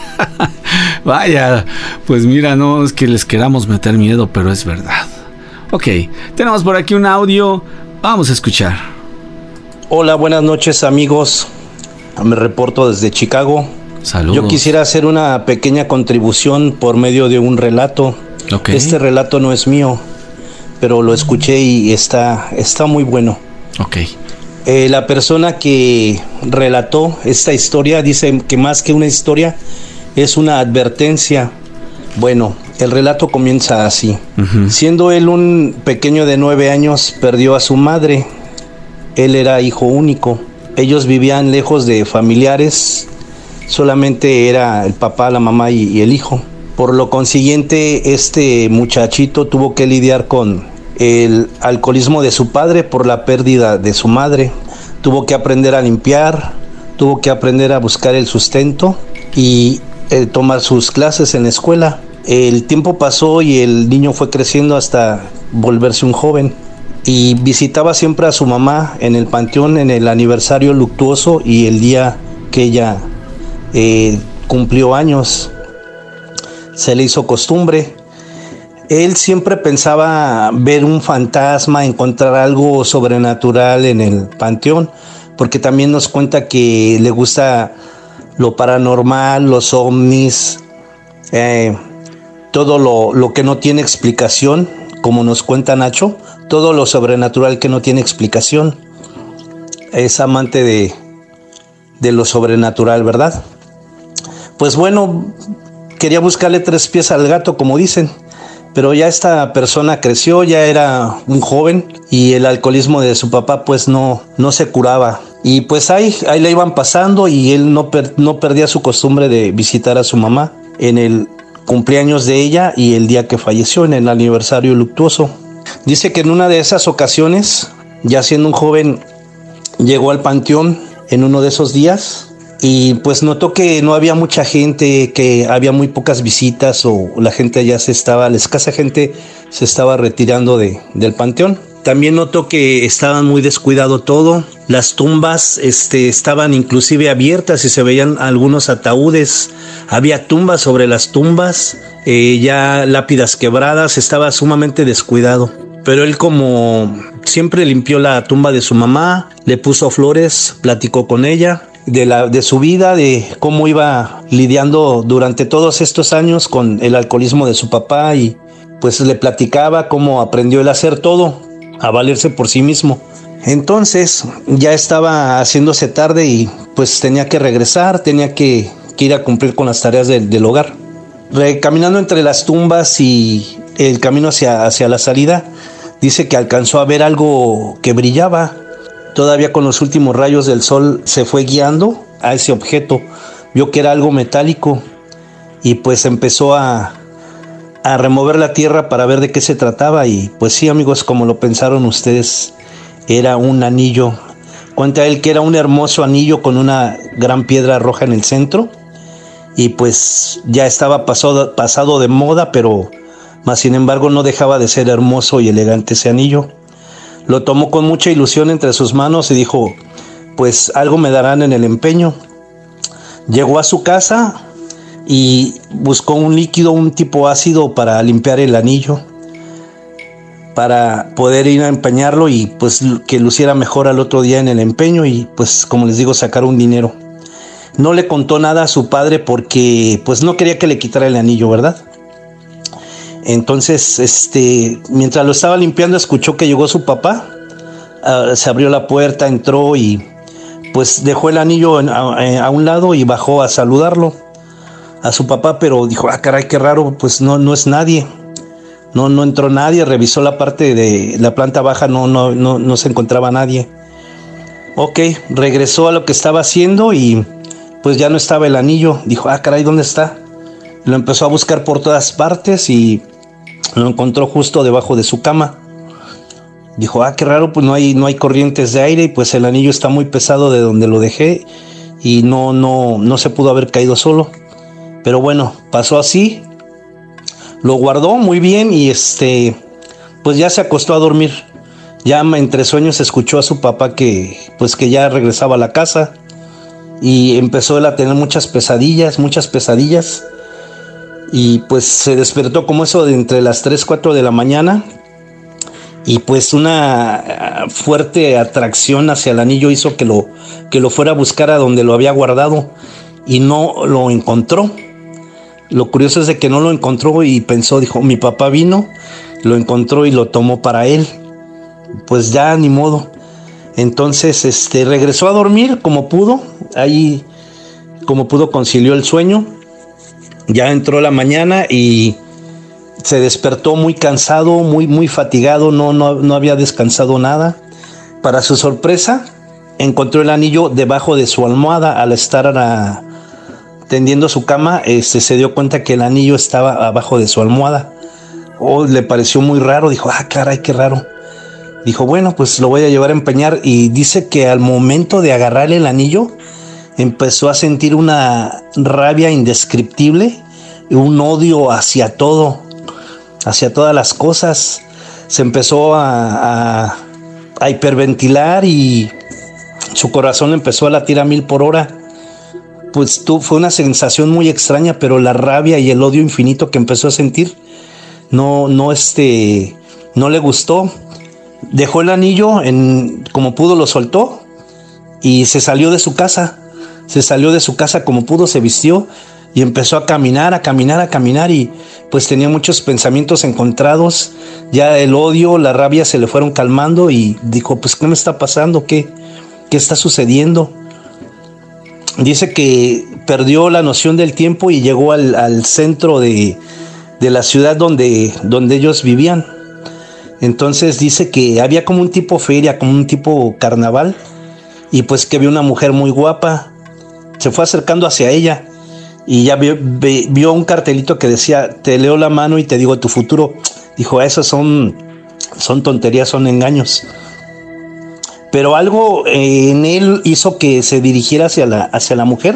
vaya, pues mira, no es que les queramos meter miedo, pero es verdad. Ok, tenemos por aquí un audio, vamos a escuchar. Hola, buenas noches amigos, me reporto desde Chicago. Saludos. Yo quisiera hacer una pequeña contribución por medio de un relato. Okay. Este relato no es mío, pero lo escuché y está, está muy bueno. Ok. Eh, la persona que relató esta historia dice que más que una historia es una advertencia. Bueno, el relato comienza así. Uh-huh. Siendo él un pequeño de nueve años, perdió a su madre. Él era hijo único. Ellos vivían lejos de familiares. Solamente era el papá, la mamá y, y el hijo. Por lo consiguiente, este muchachito tuvo que lidiar con el alcoholismo de su padre por la pérdida de su madre. Tuvo que aprender a limpiar, tuvo que aprender a buscar el sustento y eh, tomar sus clases en la escuela. El tiempo pasó y el niño fue creciendo hasta volverse un joven. Y visitaba siempre a su mamá en el panteón en el aniversario luctuoso y el día que ella eh, cumplió años. Se le hizo costumbre. Él siempre pensaba ver un fantasma, encontrar algo sobrenatural en el panteón, porque también nos cuenta que le gusta lo paranormal, los ovnis, eh, todo lo, lo que no tiene explicación, como nos cuenta Nacho, todo lo sobrenatural que no tiene explicación. Es amante de, de lo sobrenatural, ¿verdad? Pues bueno, quería buscarle tres pies al gato, como dicen, pero ya esta persona creció, ya era un joven y el alcoholismo de su papá pues no, no se curaba. Y pues ahí, ahí le iban pasando y él no, per, no perdía su costumbre de visitar a su mamá en el cumpleaños de ella y el día que falleció, en el aniversario luctuoso. Dice que en una de esas ocasiones, ya siendo un joven, llegó al panteón en uno de esos días y pues notó que no había mucha gente, que había muy pocas visitas o la gente ya se estaba, la escasa gente se estaba retirando de, del panteón. También notó que estaba muy descuidado todo. Las tumbas este, estaban inclusive abiertas y se veían algunos ataúdes. Había tumbas sobre las tumbas, eh, ya lápidas quebradas, estaba sumamente descuidado. Pero él, como siempre, limpió la tumba de su mamá, le puso flores, platicó con ella de, la, de su vida, de cómo iba lidiando durante todos estos años con el alcoholismo de su papá, y pues le platicaba cómo aprendió él a hacer todo, a valerse por sí mismo. Entonces ya estaba haciéndose tarde y pues tenía que regresar, tenía que, que ir a cumplir con las tareas de, del hogar. Re, caminando entre las tumbas y el camino hacia, hacia la salida, dice que alcanzó a ver algo que brillaba. Todavía con los últimos rayos del sol se fue guiando a ese objeto. Vio que era algo metálico y pues empezó a, a remover la tierra para ver de qué se trataba. Y pues sí, amigos, como lo pensaron ustedes, era un anillo. Cuenta él que era un hermoso anillo con una gran piedra roja en el centro. Y pues ya estaba pasado, pasado de moda, pero más sin embargo no dejaba de ser hermoso y elegante ese anillo. Lo tomó con mucha ilusión entre sus manos y dijo, pues algo me darán en el empeño. Llegó a su casa y buscó un líquido, un tipo ácido para limpiar el anillo, para poder ir a empeñarlo y pues que luciera mejor al otro día en el empeño y pues, como les digo, sacar un dinero. No le contó nada a su padre porque pues no quería que le quitara el anillo, ¿verdad? Entonces, este, mientras lo estaba limpiando, escuchó que llegó su papá. Uh, se abrió la puerta, entró y pues dejó el anillo en, a, a un lado y bajó a saludarlo a su papá, pero dijo, ah, caray, qué raro, pues no, no es nadie. No, no entró nadie. Revisó la parte de la planta baja, no, no, no, no se encontraba nadie. Ok, regresó a lo que estaba haciendo y pues ya no estaba el anillo. Dijo, ah, caray, ¿dónde está? Lo empezó a buscar por todas partes y lo encontró justo debajo de su cama. Dijo, ah, qué raro, pues no hay, no hay corrientes de aire y pues el anillo está muy pesado de donde lo dejé y no, no, no se pudo haber caído solo. Pero bueno, pasó así, lo guardó muy bien y este, pues ya se acostó a dormir. Ya entre sueños escuchó a su papá que, pues que ya regresaba a la casa y empezó él a tener muchas pesadillas, muchas pesadillas. Y pues se despertó como eso de entre las tres, cuatro de la mañana. Y pues una fuerte atracción hacia el anillo hizo que lo, que lo fuera a buscar a donde lo había guardado. Y no lo encontró. Lo curioso es de que no lo encontró y pensó, dijo, mi papá vino, lo encontró y lo tomó para él. Pues ya ni modo. Entonces este, regresó a dormir como pudo. Ahí como pudo concilió el sueño. Ya entró la mañana y se despertó muy cansado, muy, muy fatigado, no, no, no había descansado nada. Para su sorpresa, encontró el anillo debajo de su almohada. Al estar a, tendiendo su cama, este, se dio cuenta que el anillo estaba abajo de su almohada. Oh, le pareció muy raro, dijo, ah, caray, qué raro. Dijo, bueno, pues lo voy a llevar a empeñar. Y dice que al momento de agarrar el anillo, empezó a sentir una rabia indescriptible y un odio hacia todo, hacia todas las cosas. Se empezó a, a, a hiperventilar y su corazón empezó a latir a mil por hora. Pues tú, fue una sensación muy extraña, pero la rabia y el odio infinito que empezó a sentir no, no, este, no le gustó. Dejó el anillo, en, como pudo lo soltó y se salió de su casa. Se salió de su casa como pudo, se vistió y empezó a caminar, a caminar, a caminar y pues tenía muchos pensamientos encontrados. Ya el odio, la rabia se le fueron calmando y dijo, pues ¿qué me está pasando? ¿Qué, qué está sucediendo? Dice que perdió la noción del tiempo y llegó al, al centro de, de la ciudad donde, donde ellos vivían. Entonces dice que había como un tipo feria, como un tipo carnaval, y pues que vio una mujer muy guapa. Se fue acercando hacia ella y ya vio, vio un cartelito que decía, te leo la mano y te digo tu futuro. Dijo, esas son, son tonterías, son engaños. Pero algo eh, en él hizo que se dirigiera hacia la, hacia la mujer.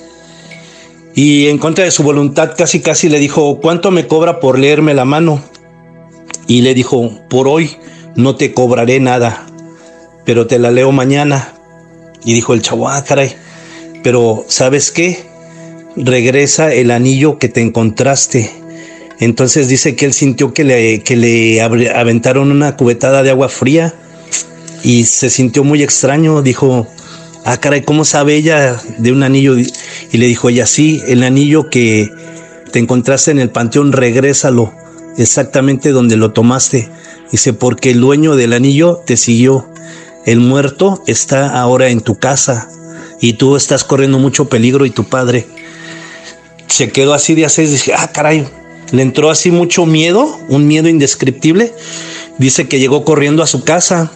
Y en contra de su voluntad casi casi le dijo, ¿cuánto me cobra por leerme la mano? Y le dijo, por hoy no te cobraré nada, pero te la leo mañana. Y dijo el chavo, ah, caray, pero ¿sabes qué? Regresa el anillo que te encontraste. Entonces dice que él sintió que le, que le aventaron una cubetada de agua fría y se sintió muy extraño. Dijo, ah, caray, ¿cómo sabe ella de un anillo? Y le dijo ella, sí, el anillo que te encontraste en el panteón, regrésalo exactamente donde lo tomaste. Dice, porque el dueño del anillo te siguió. El muerto está ahora en tu casa y tú estás corriendo mucho peligro y tu padre. Se quedó así de a seis, dice, ah, caray, le entró así mucho miedo, un miedo indescriptible. Dice que llegó corriendo a su casa,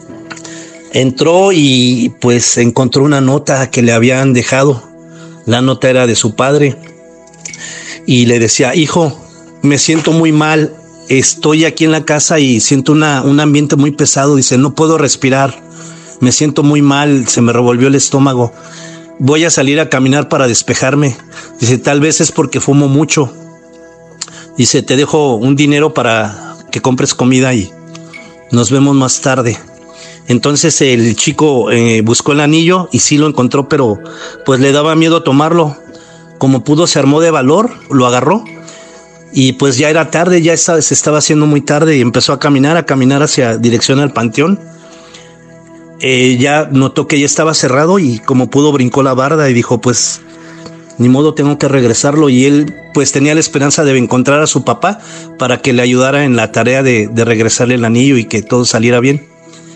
entró y pues encontró una nota que le habían dejado. La nota era de su padre y le decía, hijo, me siento muy mal, estoy aquí en la casa y siento una, un ambiente muy pesado. Dice, no puedo respirar, me siento muy mal, se me revolvió el estómago. Voy a salir a caminar para despejarme. Dice, tal vez es porque fumo mucho. Dice, te dejo un dinero para que compres comida y nos vemos más tarde. Entonces el chico eh, buscó el anillo y sí lo encontró, pero pues le daba miedo tomarlo. Como pudo, se armó de valor, lo agarró y pues ya era tarde, ya estaba, se estaba haciendo muy tarde y empezó a caminar, a caminar hacia dirección al panteón. Eh, ya notó que ya estaba cerrado y como pudo brincó la barda y dijo, pues ni modo, tengo que regresarlo. Y él pues tenía la esperanza de encontrar a su papá para que le ayudara en la tarea de, de regresarle el anillo y que todo saliera bien.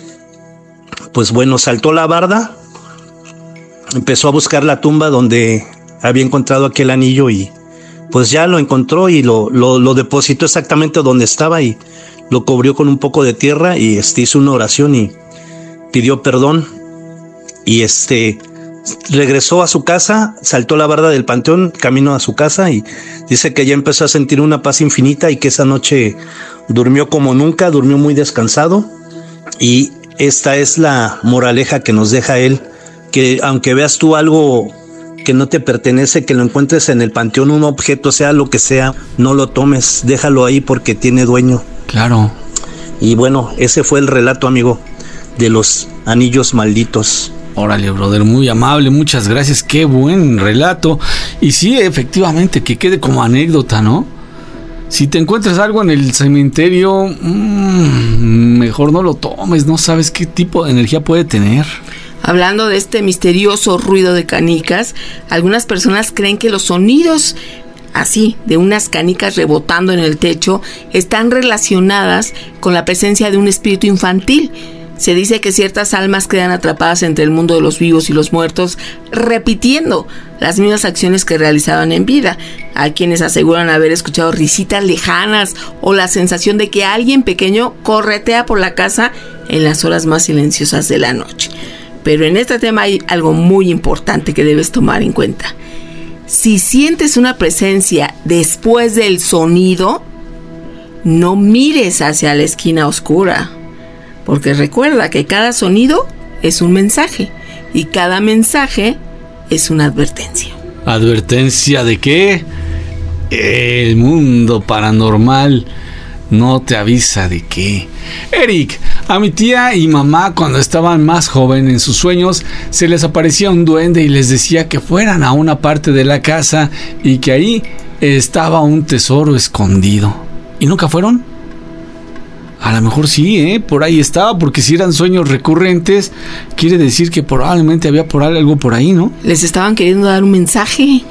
Pues bueno, saltó la barda, empezó a buscar la tumba donde había encontrado aquel anillo y pues ya lo encontró y lo, lo, lo depositó exactamente donde estaba y lo cubrió con un poco de tierra y este, hizo una oración y pidió perdón y este regresó a su casa, saltó la barda del panteón, camino a su casa y dice que ya empezó a sentir una paz infinita y que esa noche durmió como nunca, durmió muy descansado. Y esta es la moraleja que nos deja él, que aunque veas tú algo que no te pertenece, que lo encuentres en el panteón, un objeto, sea lo que sea, no lo tomes, déjalo ahí porque tiene dueño. Claro. Y bueno, ese fue el relato, amigo, de los anillos malditos. Órale, brother, muy amable, muchas gracias, qué buen relato. Y sí, efectivamente, que quede como anécdota, ¿no? Si te encuentras algo en el cementerio, mmm, mejor no lo tomes, no sabes qué tipo de energía puede tener. Hablando de este misterioso ruido de canicas, algunas personas creen que los sonidos así de unas canicas rebotando en el techo están relacionadas con la presencia de un espíritu infantil. Se dice que ciertas almas quedan atrapadas entre el mundo de los vivos y los muertos, repitiendo las mismas acciones que realizaban en vida. Hay quienes aseguran haber escuchado risitas lejanas o la sensación de que alguien pequeño corretea por la casa en las horas más silenciosas de la noche. Pero en este tema hay algo muy importante que debes tomar en cuenta. Si sientes una presencia después del sonido, no mires hacia la esquina oscura. Porque recuerda que cada sonido es un mensaje y cada mensaje es una advertencia. ¿Advertencia de qué? El mundo paranormal no te avisa de qué. Eric, a mi tía y mamá cuando estaban más jóvenes en sus sueños se les aparecía un duende y les decía que fueran a una parte de la casa y que ahí estaba un tesoro escondido. ¿Y nunca fueron? A lo mejor sí, ¿eh? Por ahí estaba, porque si eran sueños recurrentes, quiere decir que probablemente había por algo por ahí, ¿no? Les estaban queriendo dar un mensaje.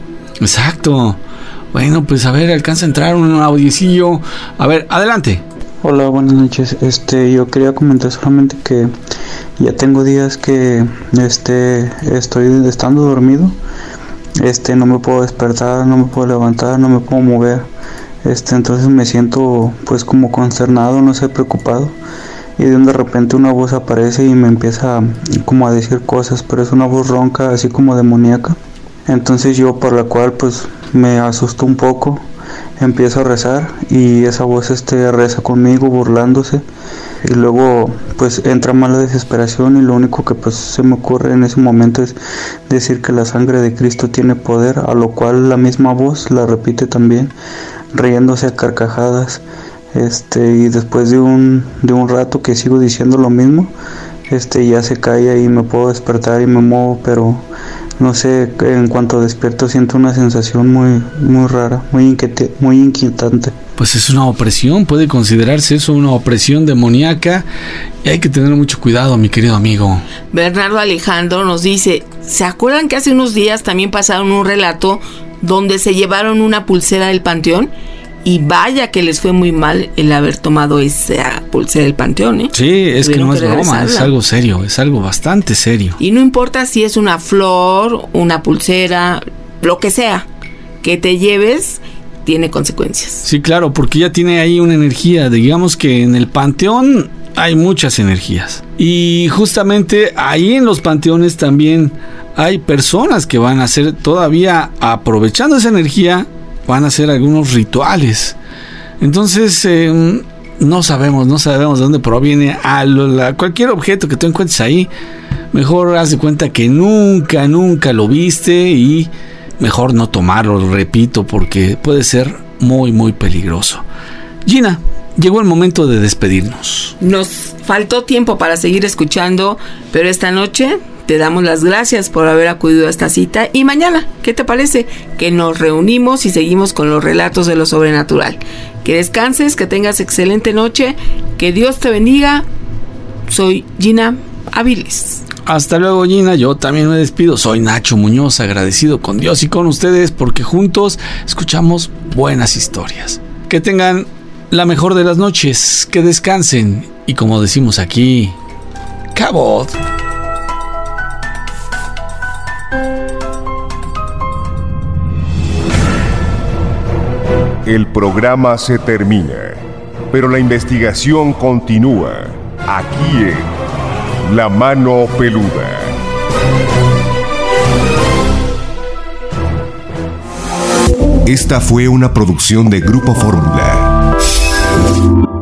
Exacto. Bueno, pues a ver, alcanza a entrar un audiecillo. A ver, adelante. Hola, buenas noches. Este, yo quería comentar solamente que ya tengo días que este estoy estando dormido. Este, no me puedo despertar, no me puedo levantar, no me puedo mover. Este, entonces me siento pues como consternado, no sé, preocupado. Y de repente una voz aparece y me empieza como a decir cosas, pero es una voz ronca, así como demoníaca. Entonces yo, por la cual pues me asusto un poco, empiezo a rezar y esa voz este reza conmigo burlándose. Y luego pues entra más la desesperación y lo único que pues se me ocurre en ese momento es decir que la sangre de Cristo tiene poder, a lo cual la misma voz la repite también, riéndose a carcajadas. Este, y después de un, de un rato que sigo diciendo lo mismo, este, ya se calla y me puedo despertar y me muevo, pero no sé, en cuanto despierto siento una sensación muy, muy rara, muy inquiet- muy inquietante. Pues es una opresión, puede considerarse eso una opresión demoníaca y hay que tener mucho cuidado, mi querido amigo. Bernardo Alejandro nos dice, ¿se acuerdan que hace unos días también pasaron un relato donde se llevaron una pulsera del panteón? Y vaya que les fue muy mal el haber tomado esa pulsera del panteón, ¿eh? Sí, es Tuvieron que no es que broma, es algo serio, es algo bastante serio. Y no importa si es una flor, una pulsera, lo que sea, que te lleves, tiene consecuencias. Sí, claro, porque ya tiene ahí una energía. Digamos que en el panteón hay muchas energías. Y justamente ahí en los panteones también hay personas que van a hacer todavía, aprovechando esa energía, van a hacer algunos rituales. Entonces eh, no sabemos, no sabemos de dónde proviene a lo, la, cualquier objeto que tú encuentres ahí. Mejor haz de cuenta que nunca, nunca lo viste y mejor no tomarlo, repito, porque puede ser muy, muy peligroso. Gina, llegó el momento de despedirnos. Nos faltó tiempo para seguir escuchando, pero esta noche te damos las gracias por haber acudido a esta cita y mañana, ¿qué te parece? Que nos reunimos y seguimos con los relatos de lo sobrenatural. Que descanses, que tengas excelente noche, que Dios te bendiga. Soy Gina Aviles. Hasta luego, Gina. Yo también me despido. Soy Nacho Muñoz, agradecido con Dios y con ustedes porque juntos escuchamos buenas historias. Que tengan la mejor de las noches, que descansen y como decimos aquí, cabot. El programa se termina, pero la investigación continúa aquí en La Mano Peluda. Esta fue una producción de Grupo Fórmula.